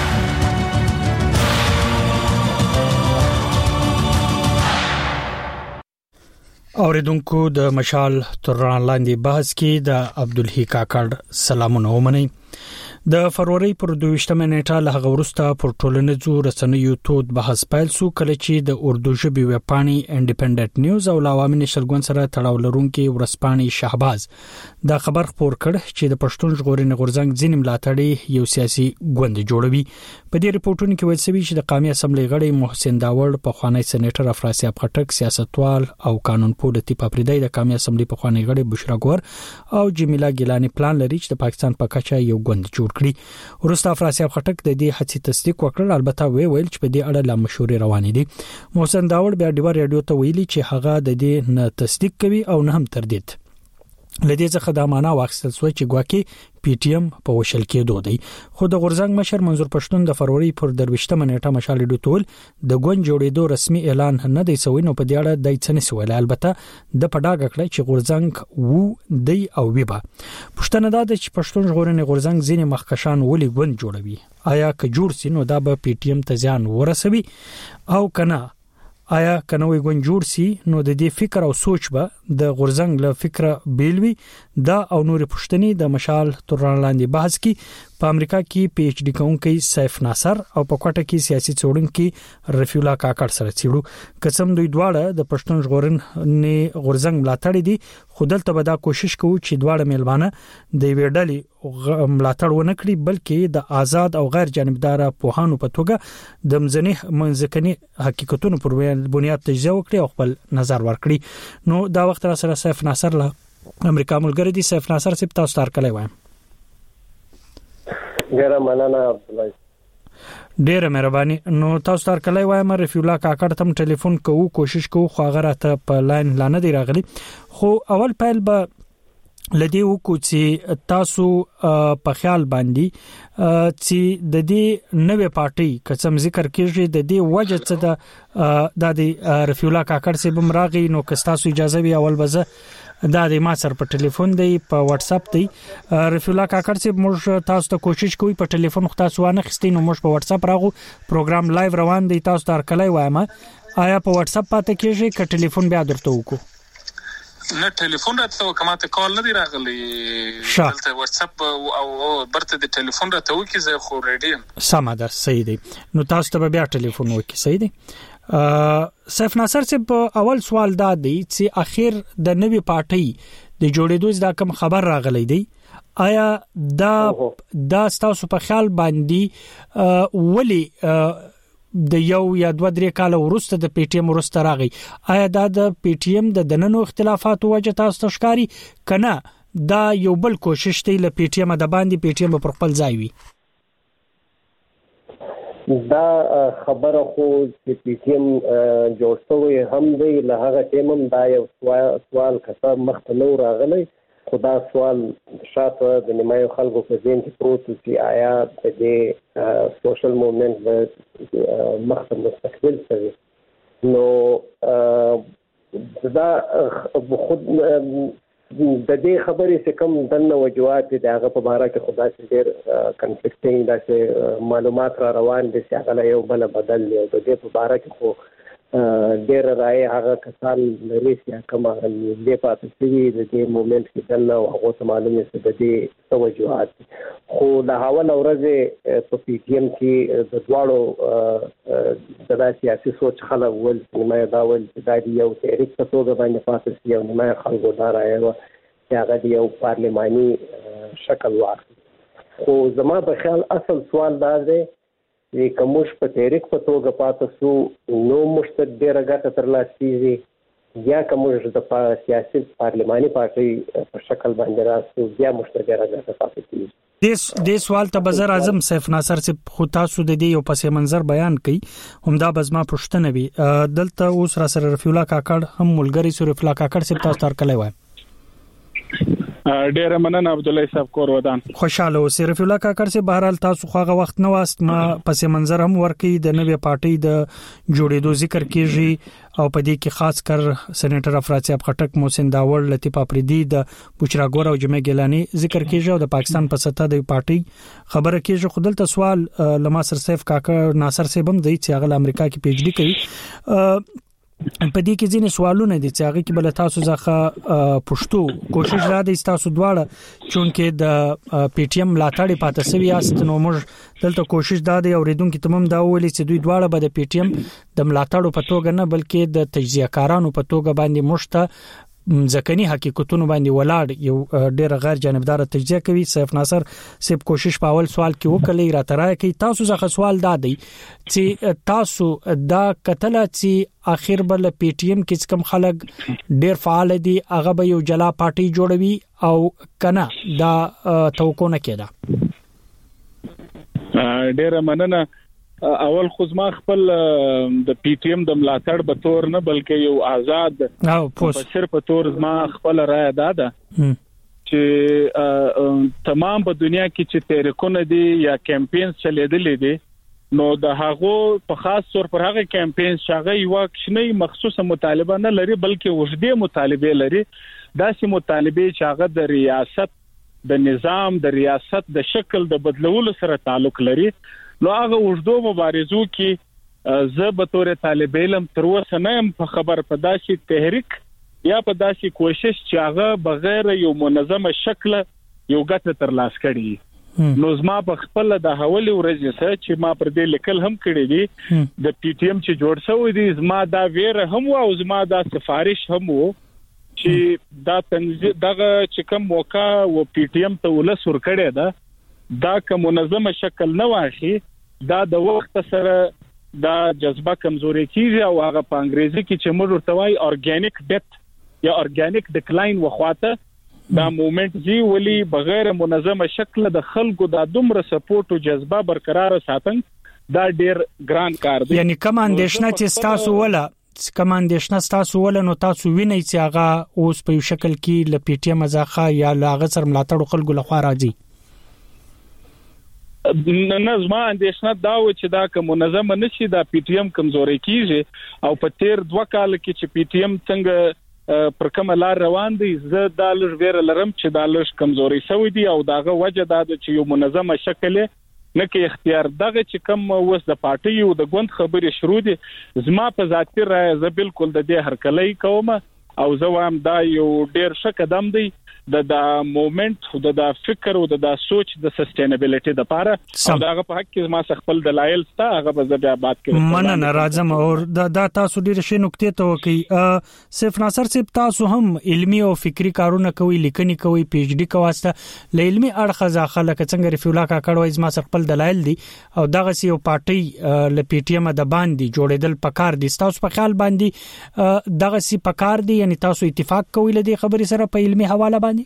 اوریدونکو د مشال تر رڼا لاندې بحث کې د عبدالحی کاکړ سلامونه ومنئ. د فروری پر 22 نیټه له غورسته پر ټولنیزو رسنیو تود بحث پیل سو کله چې د اردو ژبې ویبپاڼې انډیپندنت نیوز او عوامي نشرګون سره تړاو لرونکي ورسپاڼې شهباز دا خبر خبر کړ چې د پښتون ژغورنې غورځنګ ځینې ملاتړي یو سیاسي ګوند جوړوي په دې ریپورتونو کې ویل شوی چې د قومي اسمبلی غړي محسن داوړ په خوانی سېنیټر افراسیاب خټک سیاستوال او قانون پوه لطیف افریدی د قومي اسمبلی په خوانی غړي بشرا ګور او جمیلا ګیلانی پلان لري چې د پاکستان په کچه یو ګوند جوړ کړي ورسته افراسیاب خټک د دې هڅې تصدیق وکړ البته ویل چې په دې اړه لا مشورې روانې دي محسن داوړ بیا ډیوار رادیو ته ویلي چې هغه د دې نه تصدیق کوي او نه هم تردید لدې څخه د معنا واخیستل شوی چې ګواکي پی ټی ایم په وشل کېدو دی خو د غورځنګ مشر منظور پښتون د فروری پر 22 نیټه مشال ډوتول د ګوند جوړېدو رسمي اعلان نه دی شوی نو په دې اړه د څه نسوي البته د پډاګ کړی چې غورځنګ وو دی او ویبا پښتنه دا چې پښتون ژغورنې غورځنګ ځینې مخکشان ولي ګوند جوړوي آیا که جوړ سي نو دا به پی ټی ایم ته ځان ورسوي او کنه آیا کنوي ګوند جوړ سي نو د دې فکر او سوچ به د غورځنګ له فکره بیلوي دا او نور پښتني د مشال تورلاندې بحث کې په امریکا کې پی ایچ ډی کوونکی سیف ناصر او په کوټه کې سیاسي څېړونکو رفیع الله کاکړ سره څېړو قسم دوی دواړه د پښتون ژغورنې غورځنګ ملاتړي دي خو دلته به دا کوشش کوي چې دواړه میلمانه د ویډلې ملاتړ ونه کړي بلکې د آزاد او غیر جانبدار پوهانو په توګه د منځکني حقیقتونو پر بنیاد تجزیه وکړي او خپل نظر ورکړي نو دا وخت را سره سیف ناصر له امریکا ملګری دي سیف ناصر سپ تاسو تار کله وایم ډیره مننه عبدالله ډیره مهرباني نو تاسو تر کله وایم رفیع الله کاکړ تم ټلیفون کوو کوشش کوو خو هغه راته په لاین لانه دی راغلی خو اول پیل به لدی وکړو چې تاسو په خیال باندې چې د دې نوې پارټي قسم ذکر کیږي د دې وجه څه د رفیع الله کاکړ سي بمراغي نو که تاسو اجازه وي اول بزه دا د ما سره په ټلیفون دی په واتس اپ دی رفیع الله کاکړ سي موږ تاسو ته کوشش کوي په ټلیفون خو تاسو نه خستین نو موږ په واتس اپ راغو پروګرام لایو روان دی تاسو تر کله وایم آیا په واتس اپ پاتې کیږي ک ټلیفون بیا درته وکړو نه ټلیفون راته کومه کال نه دی راغلی دلته واتس اپ او برته د ټلیفون راته وکي زه خو ریډیم سم ده صحیح دی نو تاسو ته بیا ټلیفون وکي صحیح دی سیف ناصر سے اول سوال دا دی چې اخر د نوې پارټي د جوړېدو دا کوم خبر راغلی دی آیا دا تاسو په خیال باندې ولی د یو یا 2-3 کال وروسته د پی ټی ایم وروسته راغی آیا دا د پی ټی ایم د دننو اختلافات وجه تاسو ته ښکاری کنه دا یو بل کوشش دی ل پی ټی ایم د باندې پی ټی ایم پر خپل ځای وي دا خبره خو چې پی ټی ایم جوړ شوی هم دی له هغه ټیمم دا یو سوال کته مخته نو راغلی خدا سوال شاته د نیمایو خلکو په ذهن کې پروت چې آیا د دې سوشل موومېنټ مخته مستقبل شوی نو دا خود د دې خبرې څخه کم دنه وجوهات دي هغه په اړه کې خدا چې ډېر کنفلیکټینګ داسې معلومات را روان دي چې هغه یو بل بدل دی او د دې په اړه کې خو ډېر راي هغه کسان لري چې کومه دې پاتې شي د دې مومنت کې دنه او هغه معلومه څه د دې توجهات خو د حواله ورځې په پی ټی ایم کې د دواړو د سیاسي سوچ خلک ول نیمه دا ول چې دا یو تحریک په توګه باندې پاتې شي او نیمه خلکو دا راي چې هغه یو پارلماني شکل واخلي خو زما په خیال اصل سوال دا دی چې کومش په تحریک په توګه پاتې شو نو مشتد ډیره ګټه ترلاسه کیږي یا کومش د سیاسي پارلماني پارټي په شکل باندې راځي بیا مشتد ډیره ګټه پاتې کیږي د سوال ته بزر اعظم سیف ناصر سے خو تاسو د دې یو پس منظر بیان کړي همدا بزما پښتنه وی دلته اوس را سره رفیع الله کاکړ هم ملګری سره رفیع الله کاکړ سے تاسو تر کله وای ډیره مننه عبد الله صاحب کور ودان خوشاله اوسئ رفیع الله کاکړ سے بهرحال تاسو خو وخت نه واست ما پس منظر هم ورکی د نوې پارټي د جوړېدو ذکر کیږي او په دې کې خاص کر سېنیټر افراسیاب خټک محسن داوړ لطیف افریدی د بشرا ګور او جمیع ګیلانی ذکر کیږي او د پاکستان په سطح د پارټي خبره کیږي خودل ته سوال لما سر سیف کاکړ ناصر سے بم دی چې هغه امریکا کې پی ایچ ډی کوي په دې کې ځینې سوالونه دي چې هغه کې بل تاسو ځخه پښتو کوشش را دي تاسو دواړه چونکې د پی ټی ایم ملاتړ پاتې سوي است نو موږ دلته کوشش دا دی اوریدونکو تمام دا ولې چې دوی دواړه به د پی ټی ایم د ملاتړ په توګه نه بلکې د تجزیه کارانو په توګه باندې مشته ځکهني حقیقتونو باندې ولاړ یو ډېر غیر جانبدار تجزیه کوي. سیف ناصر سیب کوشش په اول سوال کې وکړي را ترای کوي تاسو ځخه سوال دا دی چې تاسو دا کتل چې اخر بل پی ټی ایم کې کوم خلک ډېر فعال دي هغه به یو جلا پارټي جوړوي او کنه دا توقع نه کېده. ډېر مننه. اول خو زما خپل د پی ټی ایم د ملاتړ به تور نه بلکې یو آزاد مبشر په تور زما خپل رائے ده چې تمام په دنیا کې چې تحریکونه دي یا کمپاینز چلیدلې دي نو د هغو په خاص طور پر هغه کمپاینز شغه یو کښنی مخصوصه مطالبه نه لري بلکې وجدي مطالبه لري. داسې مطالبه چې هغه د ریاست د نظام د ریاست د شکل د بدلولو سره تعلق لري. نو هغه وجدو مبارزو کې زه به تور طالب علم تر اوسه نه يم په خبر په داسې تحریک یا په داسې کوشش چې هغه بغیر یو منظمه شکل یو ګټه تر لاس کړي. نو زما په خپل د حواله ورځ سره چې ما پر دې لیکل هم کړی دي د پی ټی ایم چې جوړ شوی دی زما دا ویره هم او زما دا سفارش هم وو چې دا تنظیم دغه چې کوم موقع و پی ټی ایم ته ولسور کړی دا کوم منظمه شکل نه واخی دا د وخت سره دا جذبه کمزوري کیږي او هغه په انګریزي کې چې موږ ورته وایي اورګانیک ډیت یا اورګانیک ډیکلاین وخواته دا موومنت جی ولی بغیر منظمه شکل د خلکو د دومره سپورټ او جذبه برقرار ساتل دا ډیر ګران کار دی. یعنی کوم اندیشنه تاسو ولا نو تاسو وینئ چې هغه اوس په شکل کې ل پی ټی ایم ځخه یا لاغه سر ملاتړ خلکو لخوا راځي. نظم اندیشنه دا و چې دا کوم منظمه نشي دا پی ټی ایم کمزوري کیږي او په تیر 2 کال کې چې پی ټی ایم څنګه پر کومه لار روان دي زه دا لږ ویره لرم چې دا لږ کمزوري شوی دی او داغه وجه دا چې یو منظمه شکل نه کې اختیار دغه چې کوم وس د پارټي او د ګوند خبرې شروع دي زما په ذاتي رائے زه بالکل د دې هرکلې کوم او زه وایم دا یو ډیر ښه قدم دی د موومنت او د فکر او د سوچ د سستینبیلیټي د لپاره او داغه په حق کې ما خپل دلایل ستا هغه به بیا بات کوي. مننه راځم او دا تاسو ډیر شي نقطې ته وکي. سیف ناصر صاحب تاسو هم علمی او فکری کارونه کوي لیکنې کوي پی ایچ ډی کواسته ل علمی اړخ ځاخه لکه څنګه رفیع الله کاکړ وایي ما خپل دلایل دي او دغه یو پارټي ل پی ټی ایم د باندې جوړېدل پکار دي. تاسو په خیال باندې دغه سی پکار دي یعنی تاسو اتفاق کوئ ل دې خبرې سره په علمی حواله باندې؟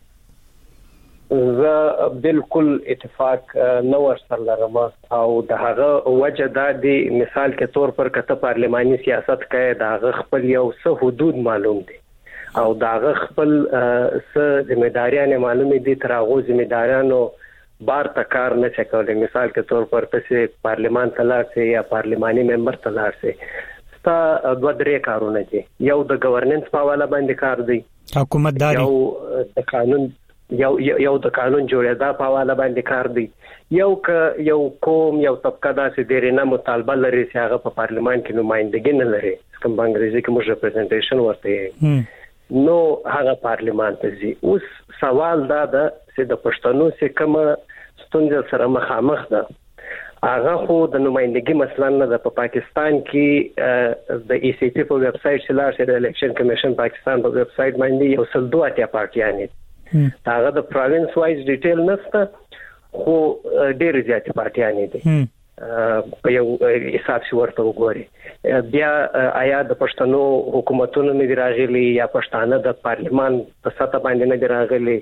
زه بالکل اتفاق نه ورسره لرم او د هغه وجه دا دی مثال کې تور پر کته پارلماني سیاست کوي دا خپل یو څه حدود معلوم دي او دا خپل څه ذمہداریاں معلومه دي تر هغه ذمہداریانو بار تکار نه چکولې. مثال کې تور پر پسې پارلمان تلار سي یا پارلماني ممبر تلار سي ستا 2-3 کارونه دي. یو د گورننس په حواله باندې کار دی حکومتداري یو د قانون یو د قانون جوړېدا په حواله باندې کار دی یو قوم یو طبقه داسې ډېر نه مطالبه لري چې هغه په پارلمان کې نمائندګي نه لري کوم انګریزي کې موږ ریپرزنټیشن ورته نو هغه پارلمان ته ځي. اوس سوال دا ده چې د پښتنو څخه کوم ستونزه سره مخامخ ده هغه خو د نمائندګي مثلا نه په پاکستان کې د ای سی پی په ویب سټ چې لار شي د الیکشن کمیشن پاکستان په ویب سټ باندې یو سل 2 پارټیان دي هغه د پروینس وایز ډیټیل نشته خو ډېر زیات پارټیان دي په یو حساب شي ورته وګوري بیا آیا د پښتنو حکومتونو نه راغلي یا پښتانه د پارلمان په سطح باندې نه راغلي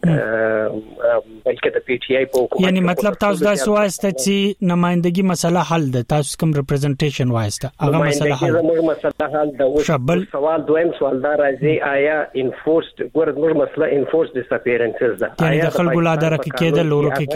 بلکې د پی ټی آی په حکومت یعنی مطلب تاسو دا سوایسته چې نمائندګي مسله حل ده تاسو کوم ریپرزنټیشن وایسته هغه مسله حل موږ مسله حل ده. شبل سوال دویم سوال دا راځي آیا انفورسډ ګور موږ مسله انفورسډ ډیساپیرنسز ده یعنی د خلکو لا درک کېدل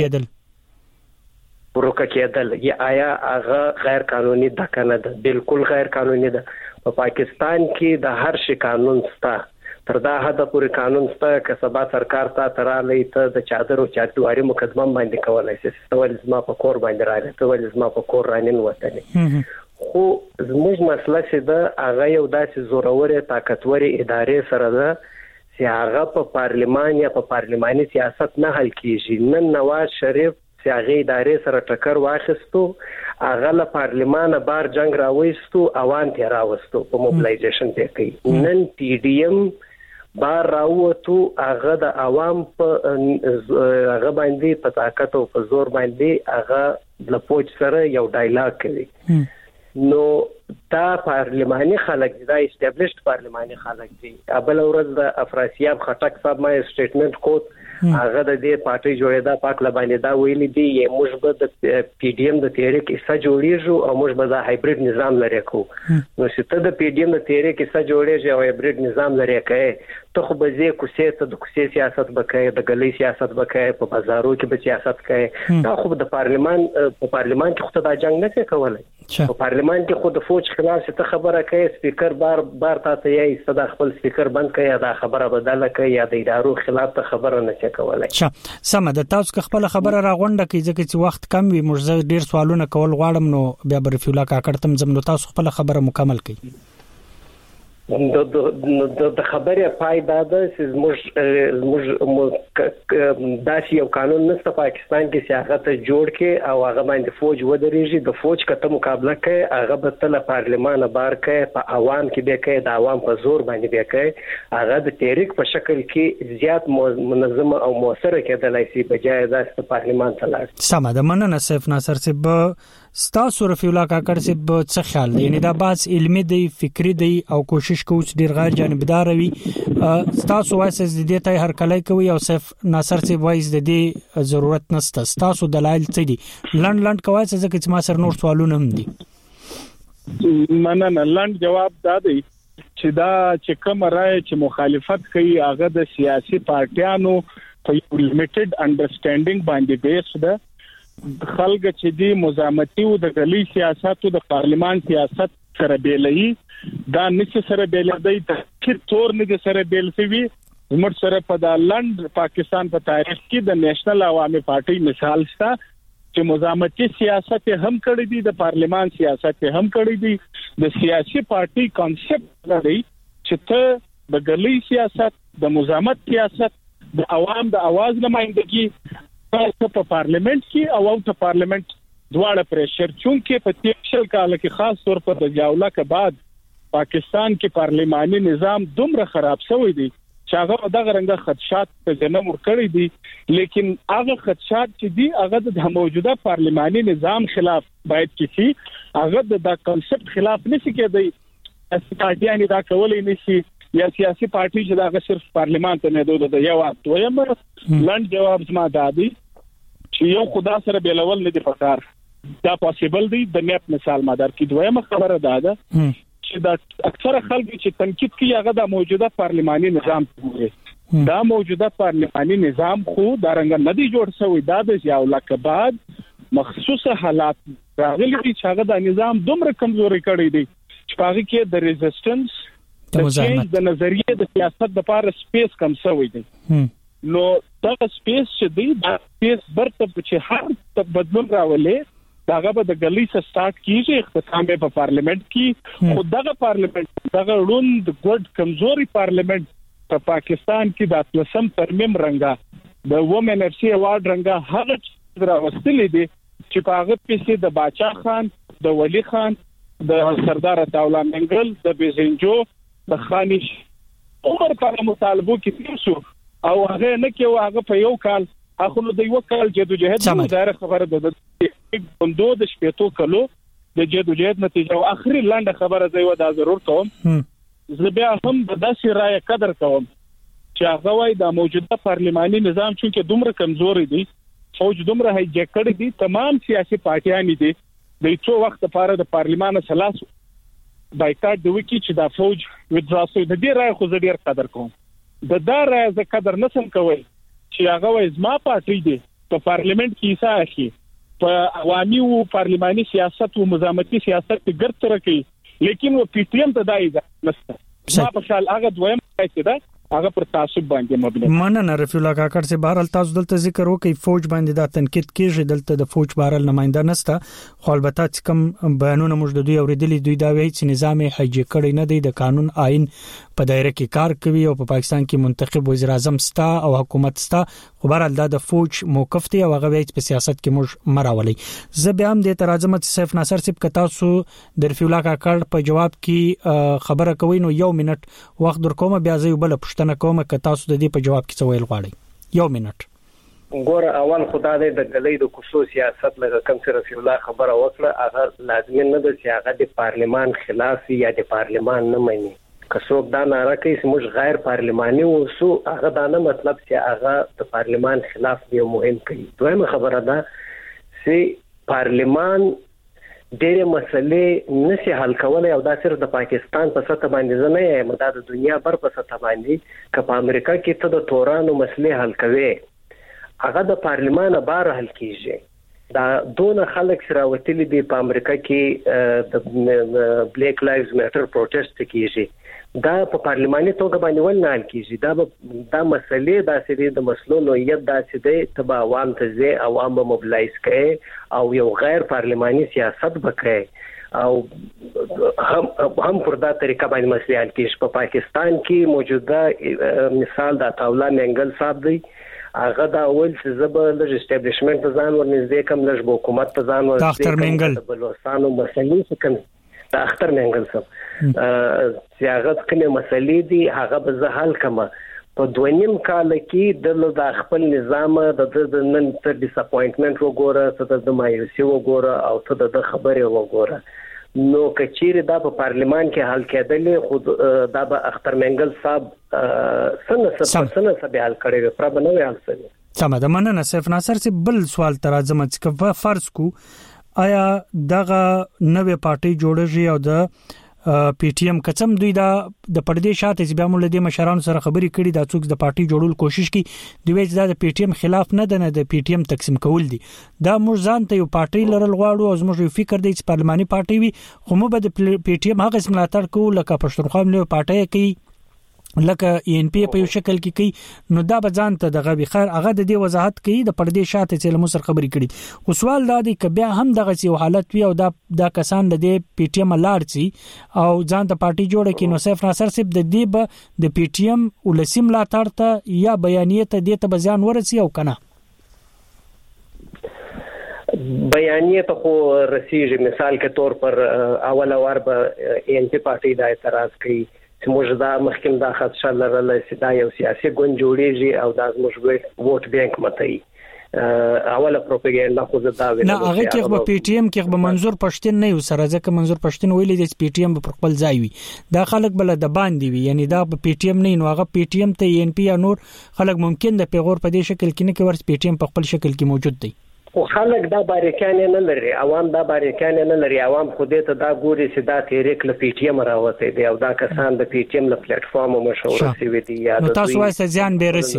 ورکه کېدل یا آیا هغه غیر قانوني ده کنه ده بالکل غیر قانوني ده. په پاکستان کې د هر شي قانون ستا تر دا حد پورې قانون ستا که سبا سرکار تا ترالې ته د چادر او چاټواري مقدمه باندې کولای شي ته ولې زما په کور باندې راځي ته ولې زما په کور رانین وته خو زموږ مسله چې دا هغه یو داسې زورورې طاقتورې ادارې سره ده چې هغه په پارلمان یا په پارلماني سیاست نه حل کیږي. نن نواز شریف چې هغه ادارې سره ټکر واخیستو، هغه له پارلمانه بار جنگ راوېستو، اوان ته راوستو په موبلایزیشن ته کوي. نن پی ډی ایم بار راووتو، هغه د عوام په هغه باندې په طاقت او په زور باندې هغه د پوج سره یو ډایلاګ کوي. نو دا پارلماني خلک دا اسټابلیشډ پارلماني خلک دي. ابل ورځ د افراسیاب خټک صاحب ما سټیټمنټ کوت، هغه د دې پارټي جوړېدا پاک لبانې دا ویلي دی موږ به د پی ډی ایم د تحریک حصہ جوړیږو او موږ به د هایبرید نظام لري کو. نو چې ته د پی ډی ایم د تحریک حصہ جوړیږي او هایبرید نظام لري کوي، ته خو به زه کوسې ته د کوسې سیاست وکړې، د ګلې سیاست وکړې، په بازارو کې به سیاست کوي. دا خو د پارلمان په پارلمان کې خو دا جنگ نه کولای. په پارلمان کې خو د فوج خلاف څه خبره کوي، سپیکر بار تاسو یې صدا خپل سپیکر بند کړي، دا خبره بدله کړي، یا د ادارو خلاف ته خبره نه کولای. سم ده. تاسو خپل خبره راغونډه کړئ ځکه چې وخت کم وي، موږ ډیر سوالونه کول غواړم، نو بیا به رفیع الله کاکړ تم زموږ تاسو خپل خبره مکمل کړئ. د خبرې پای دا ده چې زموږ داسې یو قانون نشته پاکستان کې چې هغه ته جوړ کې او هغه باندې فوج ودرېږي. د فوج کته مقابله کوي، هغه به تل پارلمان بار کوي، په عوام کې به کوي، د عوام په زور باندې به کوي. هغه د تحریک په شکل کې زیات منظم او موثر کېدلای شي بجای د پارلمان ته لاړ. سم ده. مننه سیف ناصر صاحب. ستاسو رفیع الله کاکړ صاحب څه خیال دی؟ یعنی دا باز علمي دی، فکری دی او کوشش کوي چې ډیر غیر جانبدار وي. ستاسو وایي د دې ته هر کله کوي او سیف ناصر صاحب وایي د دې ضرورت نشته. ستاسو دلایل څه دي؟ لند کوي چې ما سره نور سوالونه هم دي. مننه. لند جواب دا دی چې دا چې کوم رائے چې مخالفت کوي هغه د سیاسي پارټیانو په یو لیمیټډ انډرستانډینګ باندې بیس ده. خلک چې دی مزامتي او د غلي سیاستو د پارلمان سیاست سره بیلې دا نشي سره بیلې دی ته تور نه سره بیل شوی. زموږ سره په د لند پاکستان په تاریخ کې د نېشنل عوامي پارټي مثال شته چې مزامتي سیاست هم کړی دی، د پارلمان سیاست هم کړی دی. د سیاسي پارټي کانسپټ لري چې ته د غلي سیاست، د مزامت سیاست، د عوام د आवाज نمائندګي په پارلیمنت کې او په پارلیمنت دواړه پریشر چونکه په 30 کال کې خاص طور پر د جاوله کې بعد پاکستان کې پارلیماني نظام دومره خراب شوی دی چې هغه دغه رنګه خدشات په جنم ور کړی دي. لیکن هغه خدشات چې دی هغه د موجوده پارلیماني نظام خلاف باید کیږي، هغه د کنسپټ خلاف نشي کېدی. استقاطیانی دا کولای نشي یا سیاسي پارټي چې دا صرف پارلیمان ته نه دوه د یو دویم لند جواب زما دادی چې یو خدا سره بیلول نه دی پکار. دا پوسیبل دی. د نیت مثال ما در کې دویمه خبره ده چې دا اکثر خلک چې تنقید کوي هغه د موجوده پارلماني نظام کوي. دا موجوده پارلماني نظام خو دا رنګ نه دی جوړ شوی. دا د یاوله کې بعد مخصوصه حالات راغلي چې هغه د نظام دومره کمزوري کړی دی چې هغه کې د ریزिस्टنس د نظریه د سیاست د لپاره سپیس کم شوی دی. نو دا سپیس چې دی دا سپیس برته چې هر بدلون راولي داغه به د ګلی څخه سٹارټ کیږي اختتام په پارلیمنت کې. خو دغه پارلیمنت دغه روند ګډ کمزوري پارلیمنت په پاکستان کې د اتلسم ترمیم رنګا د وومن اف سی ایوارډ رنګا هغه راوستلې دي چې په هغه پیسې د باچا خان، د ولی خان، د سردار داولا منګل، د بیزنجو، د خانش عمر په مطالبو کې تیر شو او هغه نه کې هغه په یو کال اخلو د یو کال جدوجہد دایره خبره ده بندو د شپېتو کلو د جدوجہد نتیجه او اخري لاندې خبره زه ودا ضرور کوم. زه بیا هم د داسې رائے قدر کوم چې هغه وای د موجوده پارلماني نظام چې دومره کمزوري دی، فوج دومره هیجک کړی دی، تمام سیاسي پارټیان دي د څو وخت لپاره د پارلمان سلاس بایکاټ دی وکي چې دا فوج وځاسو د دې رائے خو زه ډیر قدر کوم. د دا رائے ز قدر نسم کوي چې هغه وای زما پارټي دی په پارلیمنت کې حصہ اخلي، په عوامي او پارلماني سیاست او مزامتي سیاست کې ګرځ تر کوي، لیکن و پی ټی ایم ته دای نشته. ما په خیال هغه دویم چې دا هغه پر تعصب باندې مبني. مننه رفیع الله کاکړ سے بهر تاسو دلته ذکر وکي فوج باندې دا تنقید کیږي دلته د فوج بهر نمائنده نسته خو البته چې کوم بیانونه موږ د دوی اوریدلي دوی دا وایي چې نظام هجې کړی نه دی د قانون آئین په دایره کې کار کوي او په پاکستان کې منتخب وزیر اعظم ستا او حکومت ستا خو بهر د فوج موقف دی او هغه وایي په سیاست کې موږ مراولي. زه به هم د تراجم سیف ناصر صاحب کتا سو د رفیع الله کاکړ په جواب کې خبره کوي نو یو منټ وخت در کومه بیا زه بل پښتنه کومه که تاسو د دې په جواب کې څه ویل غواړئ. یو منټ. ګوره اول خدای د غلې د کوڅو سیاست لږه کم سره رفیع الله خبره وکړه هغه لازم نه ده چې هغه د پارلیمان خلاف یا د پارلیمان نه مانی که څوک دا ناره کوي چې موږ غیر پارلیماني اوسو هغه دا نه مطلب چې هغه د پارلیمان خلاف دی مهم کوي. دویمه خبره ده چې پارلیمان ډېر مسلې نشي حل کولای او دا صرف د پاکستان په سطح باندې نه یم دا د دنیا بر په سطح باندې که په امریکا کې ته د تورانو مسلې حل کوي هغه د پارلیمان بار حل کیږي. دا دونه خلک سره وتلی دي په امریکا کې د بلیک لایوز میټر پروټیست کیږي دا په پارلیماني توګه باندې ول نه حل کیږي. دا مسلې دا سړي د مسلو نوعیت دا چې دی تبع عوام ته ځي عوام به موبلایز کړي او یو غیر پارلیماني سیاست وکړي او هم پر دا طریقه باندې مسلې حل کیږي. په پاکستان کې موجوده مثال د عطاءالله منګل صاحب دی هغه دا اول چې زبر د اسټابلیشمنت ته ځان ورنږدې کوم لږ حکومت ته ځان ورنږدې ډاکټر منګل بلوچستانو مسلې څخه د اختر منګل صاحب چې هغه کومه مسلې دي هغه به زه حل کما په 2.5 کال کې د خپل نظام د نن تر ډیساپوینټمنت وګوره ته د مایوسي وګوره او ته د خبرې وګوره نو کچېره دا په پارلیمان کې حل کېدل خو دا به اختر منګل صاحب څنګه به حل کړي پر بنوي حل سره. سم ده مننه سیف ناصر سے بل سوال ترازم چې فرض کو آیا دغه نوې پارټي جوړیږي او د پی ټی ایم کڅم دوی دا د پردې شاته چې بیا موږ له مشرانو سره خبرې کړې دا څوک د پارټي جوړول کوشش کوي دوی چې د پی ټی ایم خلاف نه ده نه د پی ټی ایم تقسیم کول دي دا موږ ځان ته یو پارټي لرل غواړو او موږ یو فکر دی چې پارلماني پارټي وي خو موږ د پی ټی ایم هغه اسم ملاتړ کوو لکه پښتونخوا ملي پارټي کوي لکه ان پی په یو شکل کې کوي نو دا به ځان ته دغه بخیر هغه د دې وضاحت کوي د پردې شاته چې له مصر خبرې کړي خو سوال دا دی ک بیا هم دغه یو حالت وي او دا کسان د پی ټی ایم لاړ شي او ځان ته پارټي جوړه کړي نو سیف ناصر صاحب د دې به د پی ټی ایم ولسم ملاتړ ته یا بیانیه ته د ته بزیان ورسي او کنه بیانیه ته خو رسیږي مثال کے طور پر اول اور به ان پی پارټي دا اعتراض کوي چې موږ دا مخکې دا خدشه لرله چې دا یو سیاسي ګوند جوړیږي او دا موږ ووټ بانک متي اوله پروپاګاندا خو دا ویل نه هغه کې په پی ټی ایم کې به منظور پښتون نه یو سره ځکه منظور پښتون ویلي د پی ټی ایم په خپل ځای وي دا خلک بل د باندې وي یعنی دا په پی ټی ایم نه نو هغه پی ټی ایم ته ان پی یا نور خلک ممکن د پیغور په دې شکل کې نه کې ورس پی ټی ایم په خپل شکل کې موجود دی خو خلک دا باریکان نه لري عوام دا باریکان نه لري عوام خو دې ته دا ګوري چې دا تحریک له پی ټی ایم راوته دی او دا کسان د پی ټی ایم له پلیټ فارم مشهور شوی دي یا نو تاسو وایي چې ځان به رسي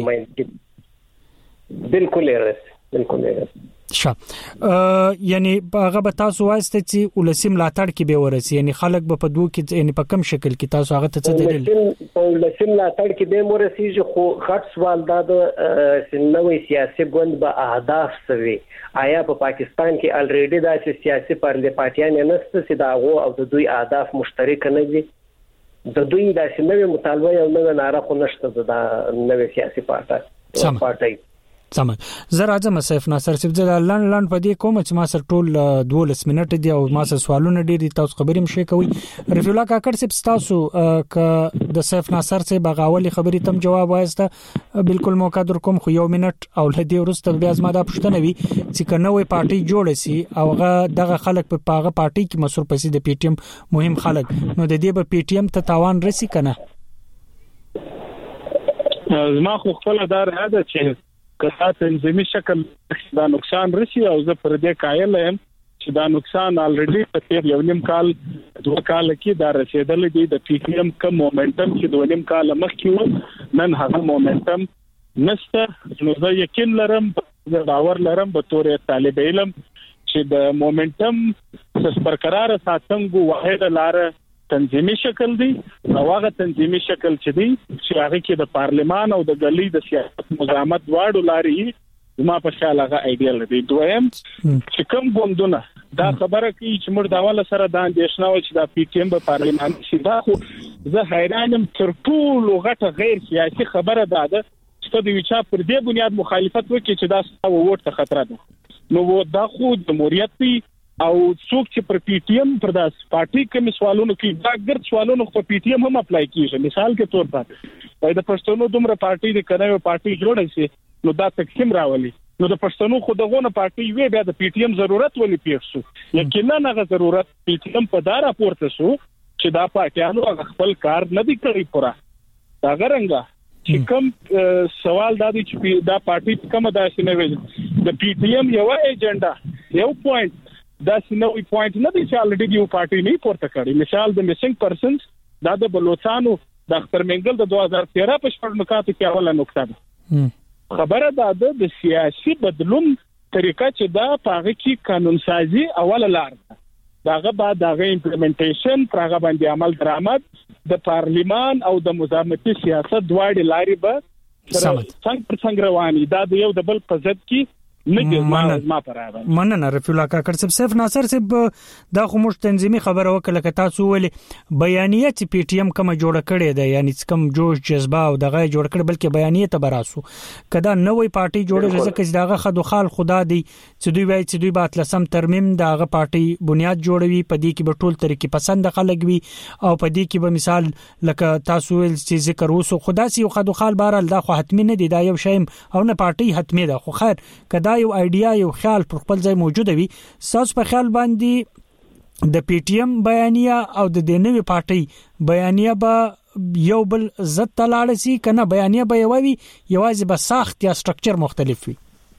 بالکل رسي یعنی هغه به تاسو واسطه چې ولسم ملاتړ کې به ورسي یعنی خلک به په دوه کې یعنی په کم شکل کې تاسو هغه ته څه دلیل په ولسم ملاتړ کې به ورسي خو غټ سوال دا د نوې سیاسي ګوند به اهداف سوي آیا په پاکستان کې الریډي دا سیاسي پارټیان نشته چې دا غو او د دوی اهداف مشترک نه دي د دوی د نوې مطالبه او نوې ناره خو نشته د نوې سیاسي پارټي سم زه راځم سیف ناصر صاحب د لند په دې کوم چې ما سره ټول 12 منټ دي او ما سره سوالونه ډېر دي تاسو خبرې مشي کوي رفیع الله کاکړ صاحب تاسو ک د سیف ناصر صاحب غاولي خبرې تم جواب وایسته بالکل موقع در کوم خو یو منټ او لدی ورسته بیا زما دا پښتنه وي چې کنوې پارټي جوړ شي او دغه خلک په پاغه پارټي کې مسور پسې د پی ټی ایم مهم خلک نو د دې په پی ټی ایم ته تاوان رسي کنه زما خو خپل دار هدا چې کله تنظیمي شکل دا نقصان رسي او زه پر دې قائل یم چې دا نقصان الریډي په تیر یو نیم کال دوه کال کې دا رسیدل دي د پی ټی ایم کوم مومنټم چې دوه نیم کال مخکې و نن هغه مومنټم نشته نو زه یقین لرم باور لرم به تور طالب علم چې د مومنټم برقرار ساتنګو واحد لار تنظیمي شکل دی او هغه تنظیمي شکل چې دی چې هغه کې د پارلمان او د ګلې د سیاست مزاحمت واړو لاري ما په خیال هغه ایډیال دی. دویم چې کوم ګوندونه دا خبره کوي چې موږ دا والا سره د اندېښنه و چې دا پی ټی ایم په پارلمان شي، دا خو زه حیرانم تر ټولو غټه غیر سیاسي خبره ده چې د وچا پر دې بنیاد مخالفت وکړي چې دا ستاسو ووټ ته خطر ده. نو دا خو جمهوریت دی او څوک چې پر پی ټی ایم پر داس پارټي کوم سوالونو کې دا ګرځ سوالونو په پی ټی ایم هم اپلای کیږي. مثال کې تور په د پښتنو دومره پارټي د کنایو پارټي جوړه شي نو دا تقسیم راولي، نو د پښتنو خو دغه پارټي وی بیا د پی ټی ایم ضرورت ولې پیښ شو؟ یقینا هغه ضرورت پی ټی ایم په دارا پورته شو چې دا پارټیانو خپل کار نه دی کړی پورا. دا غرنګا چې کوم سوال دا دی چې دا پارټي کومه داسې نه وي د پی ټی ایم یو ایجنډا یو پوینټ دا سنوي پوینټ نه دی چې الریډي یو پارټي نه پورته کړی. مثال د میسنګ پرسنز دا د بلوچستانو د اختر منګل د 2013 په شپږ نکاتو کې اوله نقطه ده. خبره دا ده د سیاسي بدلون طریقه چې دا پاغه کې قانون سازي اوله لار ده، داغه بعد داغه امپلیمنټیشن پرغه باندې عمل درآمد د پارلیمان او د مزاحمتي سیاست دواړي لاري به څنګه رواني دا د یو د بل په ضد کې ما پراوه. مننه رفیع الله کاکړ صاحب. سیف ناصر صاحب دا خو مش تنظیمي خبره وکړه که تاسو ولې بیانیه چې پی ټی ایم کوم جوړ کړي ده یعنی کوم جوش جذبه او دغه جوړ کړي بلکې بیانیه ته براسو کدا نوې پارټي جوړه ځکه چې دغه خدو خال خدا دی چې دوی وایي چې دوی به تلسم ترمیم دغه پارټي بنیاد جوړوي په دې کې به ټول طریقې پسند خلک وي او په دې کې به مثال لکه تاسو ول چې ذکر وسو خدا سي خدو خال بهرال دا خو حتمی نه دی دا یو شی او نه پارټي حتمی ده خو خیر کدا یو ایډیا یو خیال پر خپل ځای موجود وي. ساس په خیال باندې د پی ټی ایم بیانیه او د نوې پارټي بیانیه به یو بل ضد تلاړ سي کنه بیانیه به یووي یوازې به ساخت یا سټرکچر مختلف وي؟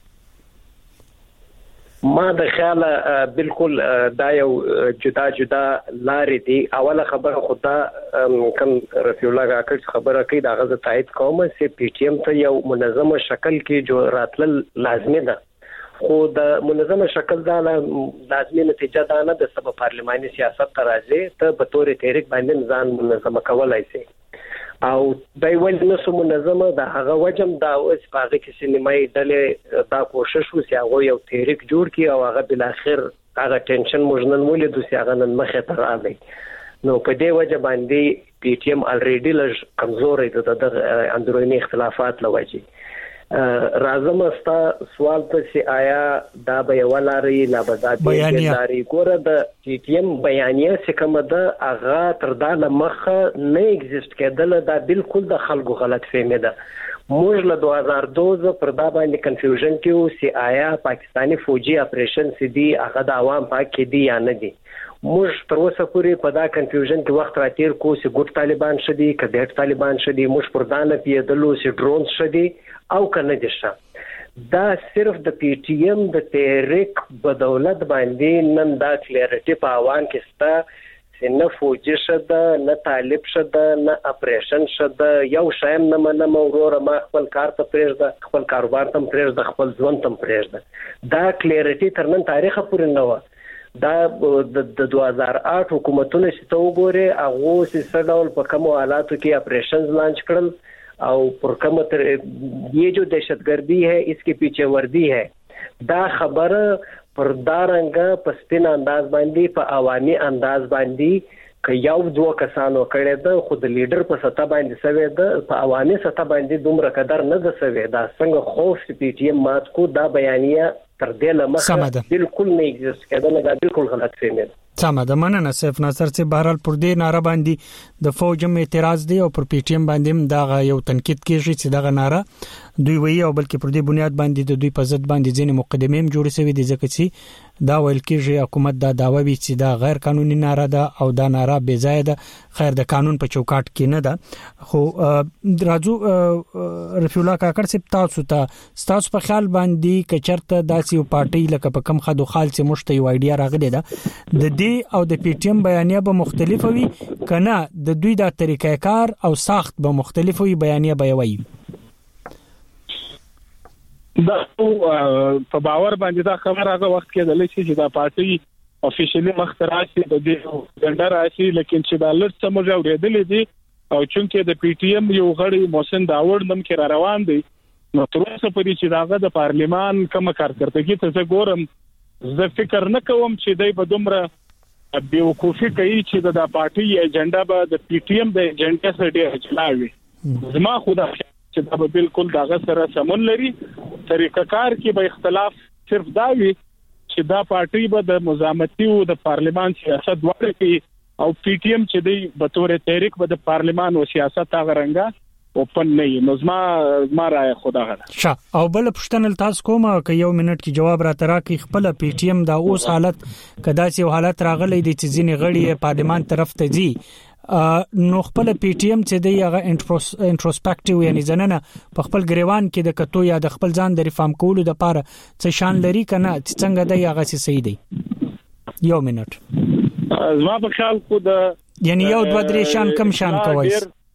ما د خیال بالکل دا یو جدا جدا لارې دي. اوله خبره خدا کوم رفیع الله کاکړ خبره کوي دا غزه تایید کوم چې پی ټی ایم ته یو منظمه شکل کې جو راتل لازمي ده، خو د منظمه شکل دا لازمي نتیجه ده نه د سبب پارلماني سیاست ترازی ته به تور تحریک باندې ځان منظمه کولای شي او دای ول نسو منظمه د هغه وجم دا اوس پاغه کې سینمای ډلې دا کوشش وکړي هغه یو تحریک جوړ کړي او هغه بل اخر هغه ټینشن موجنن ولې دوی هغه نن مخه تر راغی. نو په دې وجه باندې پی ټی ایم الریډي لږ کمزورې ده د اندرونی اختلافات لوجي. راځم استا سوال ته چې آیا دا به ولاري لا بزاد بیانیه ګوره د پی ټی ایم بیانیه چې کومه ده هغه تر دا مخه نه ایگزیست کېدل، دا بالکل د خلکو غلط فهمي ده. موږ له 2012 پر دا باندې کنفیوژن کې و چې آیا پاکستانی فوجي اپریشن سي دي هغه د عوام پاک کې دي یا نه دي. موږ تر اوسه پورې په دا کنفیوژن کې وخت راتیر کو چې ګوت طالبان شدي کډېټ طالبان شدي موږ پر دا نه پیدلو چې ډرون شدي او کنه دي شه. دا صرف د پی ټی ایم د تحریک بدولت باندې نن دا کلیریټي په اوان کې ستا چې نه فوجي شده نه طالب شده نه اپریشن شده یو شایم نه منم وروره ما خپل کار ته پرېږده خپل کاروبار ته پرېږده خپل ژوند ته پرېږده. دا کلیریټي تر نن تاریخ پورې نه و. دا د 2008 حکومتونو چې تو وګوري هغه چې څه په کوم حالاتو کې اپریشنز لانچ کړل او پر کوم تر یہ جو دہشتگردی ہے اس کے پیچھے وردی ہے. دا خبره پر دارنګ په سپین انداز باندې په عوامي انداز باندې ک یو دوه کسانو کړي ده خو د لیډر په سطح باندې سوي ده په عوامي سطح باندې دومره قدر نه ده سوي. دا څنګه خوف پی ټی ایم مات کو دا بیانیه تر دې لمخه بالکل نه ایگزیست کېدل، دا بالکل غلط فهمي ده. سمه ده. مننه سیف ناصر چې بهرال پر دې ناره باندې د فوجم اعتراض دی او پر پی ټی ایم باندې دا یو تنقید کیږي چې دا ناره دوی وایي او بلکې پر دې بنیاد باندې د دوی په ضد باندې ځینې مقدمې هم جوړې شوې دي ځکه چې دا ویل کېږي حکومت دا دعوه وی چې دا غیر قانوني ناره ده او دا ناره بې ځای ده، خیر د قانون په چوکاټ کې نه ده. خو راځو رفیع الله کاکړ صاحب تاسو په خیال باندې کچرته داسې یو پارټي لکه په کم خدو خال چې مشته یو ایډیا راغلی ده د دې او د پی ټی ایم بیانیه به مختلف وي کنه د دوی د طریقې کار او ساخت به مختلف وي بیانیه به وي؟ دا په باور باندې دا خبره هغه وخت کې د لسی چې دا پارټي افیشلی مختراسي د دې ډنډر راشي لیکن چې د لړ څه موږ اورېدلې دي او چونکې د پی ټی ایم یو غړي محسن داوود نم کې را روان دی نو تر اوسه پورې چې داغه د پارلیمان کوم کارکړتګي ته زه ګورم زه فکر نه کوم چې دای په دومره بیوقوفي کوي چې د پارټي ایجنډا به د پی ټی ایم د ایجنډا سره ډیر چلاوي زما خدا چې دا به بالکل داغه سره سمون لري طریقه کار کې به اختلاف صرف دا وي چې دا پارټي به د مزاحمتي او د پارلیمان سیاست وړي کوي او پی ټی ایم چې دی به تور تحریک به د پارلیمان او سیاست هغه رنګه اوپن نه نو زما راي خدا غره او بل پښتنل تاسو کوم که یو منټ کې جواب را ترا کې خپل پی ټی ایم دا اوس حالت کدا چې حالت راغلی دي چې ځینې غړي پارلیمان طرف ته ځي نو خپل پی ټی ایم چې دی هغه انټروسپیکټیو یعنی ځننه په خپل ګریوان کې د کتو یا د خپل ځان د ریفارم کولو د لپاره څه شان لري کنه چې څنګه دی هغه څه صحیح دی یو منټ زما په خیال کو د یعنی یو دوه درې شان کم شان کوي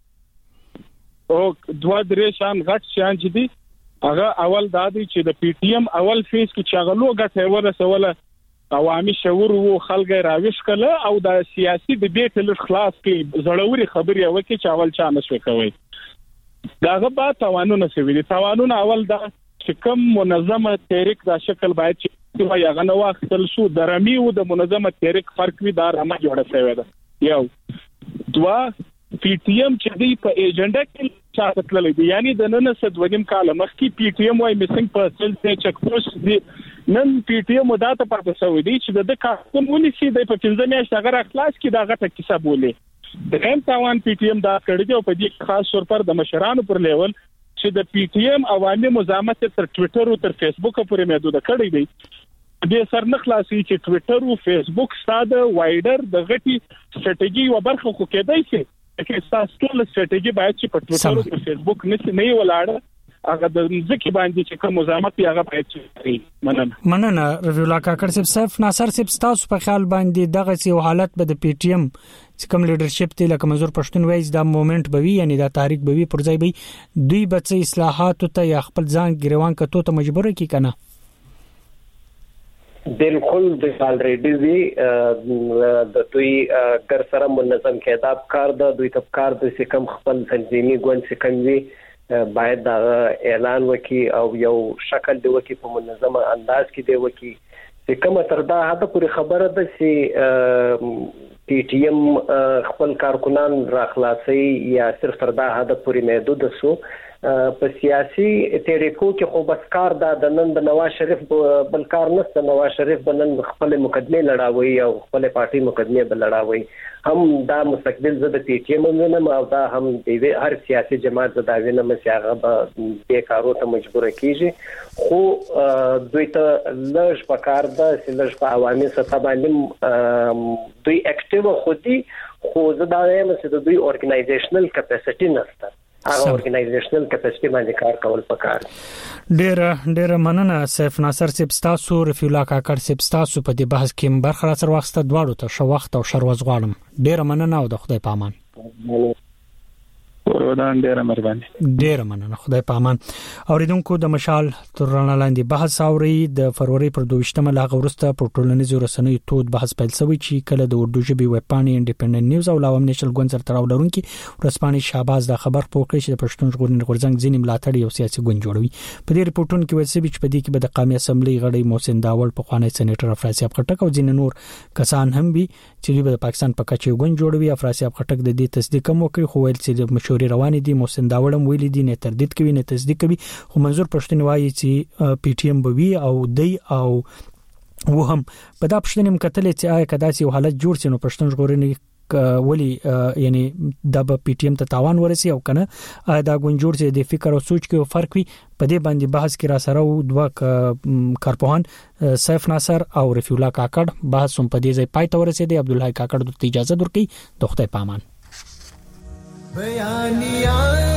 او دوه درې شان غټ شان چې دي هغه اول د دې چې د پی ټی ایم اول فیس کې چې هغه لوګه ورسوله عوامي شعور وو خلک راويش کله او د سیاسي ډیبیټ له خلاص کې زړوري خبري وکړي چې اول چا نشو کوي داغه با توانونه سوي دي توانونه اول د چې کوم منظمه تحریک دا شکل باید چې وایي هغه نو وختل شو درمي او د منظمه تحریک فرق وی دار هم جوړه شوی ده یو دوا پی ټی ایم چې دی په ایجنډا کې چا تللی دی یعنی د نن څه دویم کال مخکې پی ټی ایم وايي میسنګ پرسنل ته چک پوسټ دی نن پی ټی ایم داته پاتې شوی دی چې د کارتون ونیسي د په 15 میاشتې هغه اخلاص کې دا غټه کیسه بولي د هم تاوان پی ټی ایم دا کړی دی او په دې خاص طور پر د مشرانو پر لیول چې د پی ټی ایم عوامي مزاحمت تر ټوئیټر او تر فیسبوک پورې محدود کړی دی د سر نه خلاصي چې ټوئیټر او فیسبوک ساده وایډر د غټي سټریټجی او برخه خو کېدای شي چې تاسو ټول سټریټجی باید چې په ټوئیټر او فیسبوک نه ولاړه هغه د ځکه باندې چې کوم مزاحمت هغه باید چې مننه رفیع الله کاکړ صاحب سیف ناصر صاحب تاسو په خیال باندې دغه سی حالت به د پی ټی ایم چې کوم لیډرشپ ته لکه منظور پښتون وایي دا موومېنټ بوي یعنی دا تحریک بوي پر ځای به دوی به څه اصلاحات ته یا خپل ځان ګریوان کته ته مجبور کی کنه بالکل د الریډي وی د دوی کر سره منظم کېداب کار د دوی تفکار د سکم خپل تنظیمي ګوند سکم وی باید دا اعلان وکي او یو شکل دی وکي په منظمه انداز کې دی وکي چې کومه تر دا هدا پوری خبره ده چې پی ټی ایم خپل کارکونان را خلاصي یا صرف تر دا هدا پوری محدود سو په سیاسي تحریکو کې خو بس کار د نن د نواز شریف بل کار نشته نواز شریف بنن خپل مقدمه لړاوي او خپل پارټي مقدمه بل لړاوي هم دا مستقبل زده پی ټی ایم نه او دا هم د هر سیاسي جماعت زده وینه مسیاغه به بیکارو ته مجبور کیږي خو دوی ته لږ پکار ده چې لږ په عوامي سطح باندې دوی اکټیو خودي خو زده وایم چې دوی اورګنایزیشنل کیپاسټی نشته هغه اورګنایزیشنل کیپاسټی باندې کار کول پکار ډیر مننه سیف ناصر صاحب تاسو رفیع الله کاکړ صاحب تاسو په دې بحث کې برخه را سره وخت دواړو ته شو وخت او شروز غواړم ډیر مننه او د خدای پامان ورودان ډیر مهرباني ډیر مننه خدای پامان اوریدونکو د مشال ترانه لاندې بحث اوري د فروری پر 22مه لا غورسته په ټولنیزو رسنیو تود بحث پیل شوی چې کله د اردو ژبې ویب پاڼې انډیپندنت نیوز او لاوم نېشنل ګوند سره تړاو لرونکي ورسپانې شهباز د خبر پوکړي چې د پښتون ژغورنې غورځنګ ځینې ملاتړي او سیاسي ګوند جوړوي په دې ریپورتونو کې وایي چې په دې کې به د قومي اسمبلی غړي محسن داوړ په خوانی سېنیټر افراسیاب خټک او ځینې نور کسان هم وي چې دوی د پاکستان په کچې ګوند جوړوي افراسیاب خټک د دې تصدیق هم وکړي خو ویل چې د مشورې روان دي محسن داوړم ویل دي نه تردید کوي نه تصدیق کوي خو منظور پښتون وایي چې پی ټی ایم بوي او دی او وهم په دا پښتنیم کتل چې آیا کدا چې حالت جوړ شي نو پښتون ژغورنې ولی یعنی د پی ټی ایم ته تاوان ورسي او کنه دا ګوند جوړ چې د فکر او سوچ کې فرق وي په دې باندې بحث کې را سره او دوه کارپوهان سیف ناصر او رفیع الله کاکړ بحث هم په دې ځای پای ته ورسېدي عبد الله کاکړ د اجازه درکې د خدای پامان بیانیه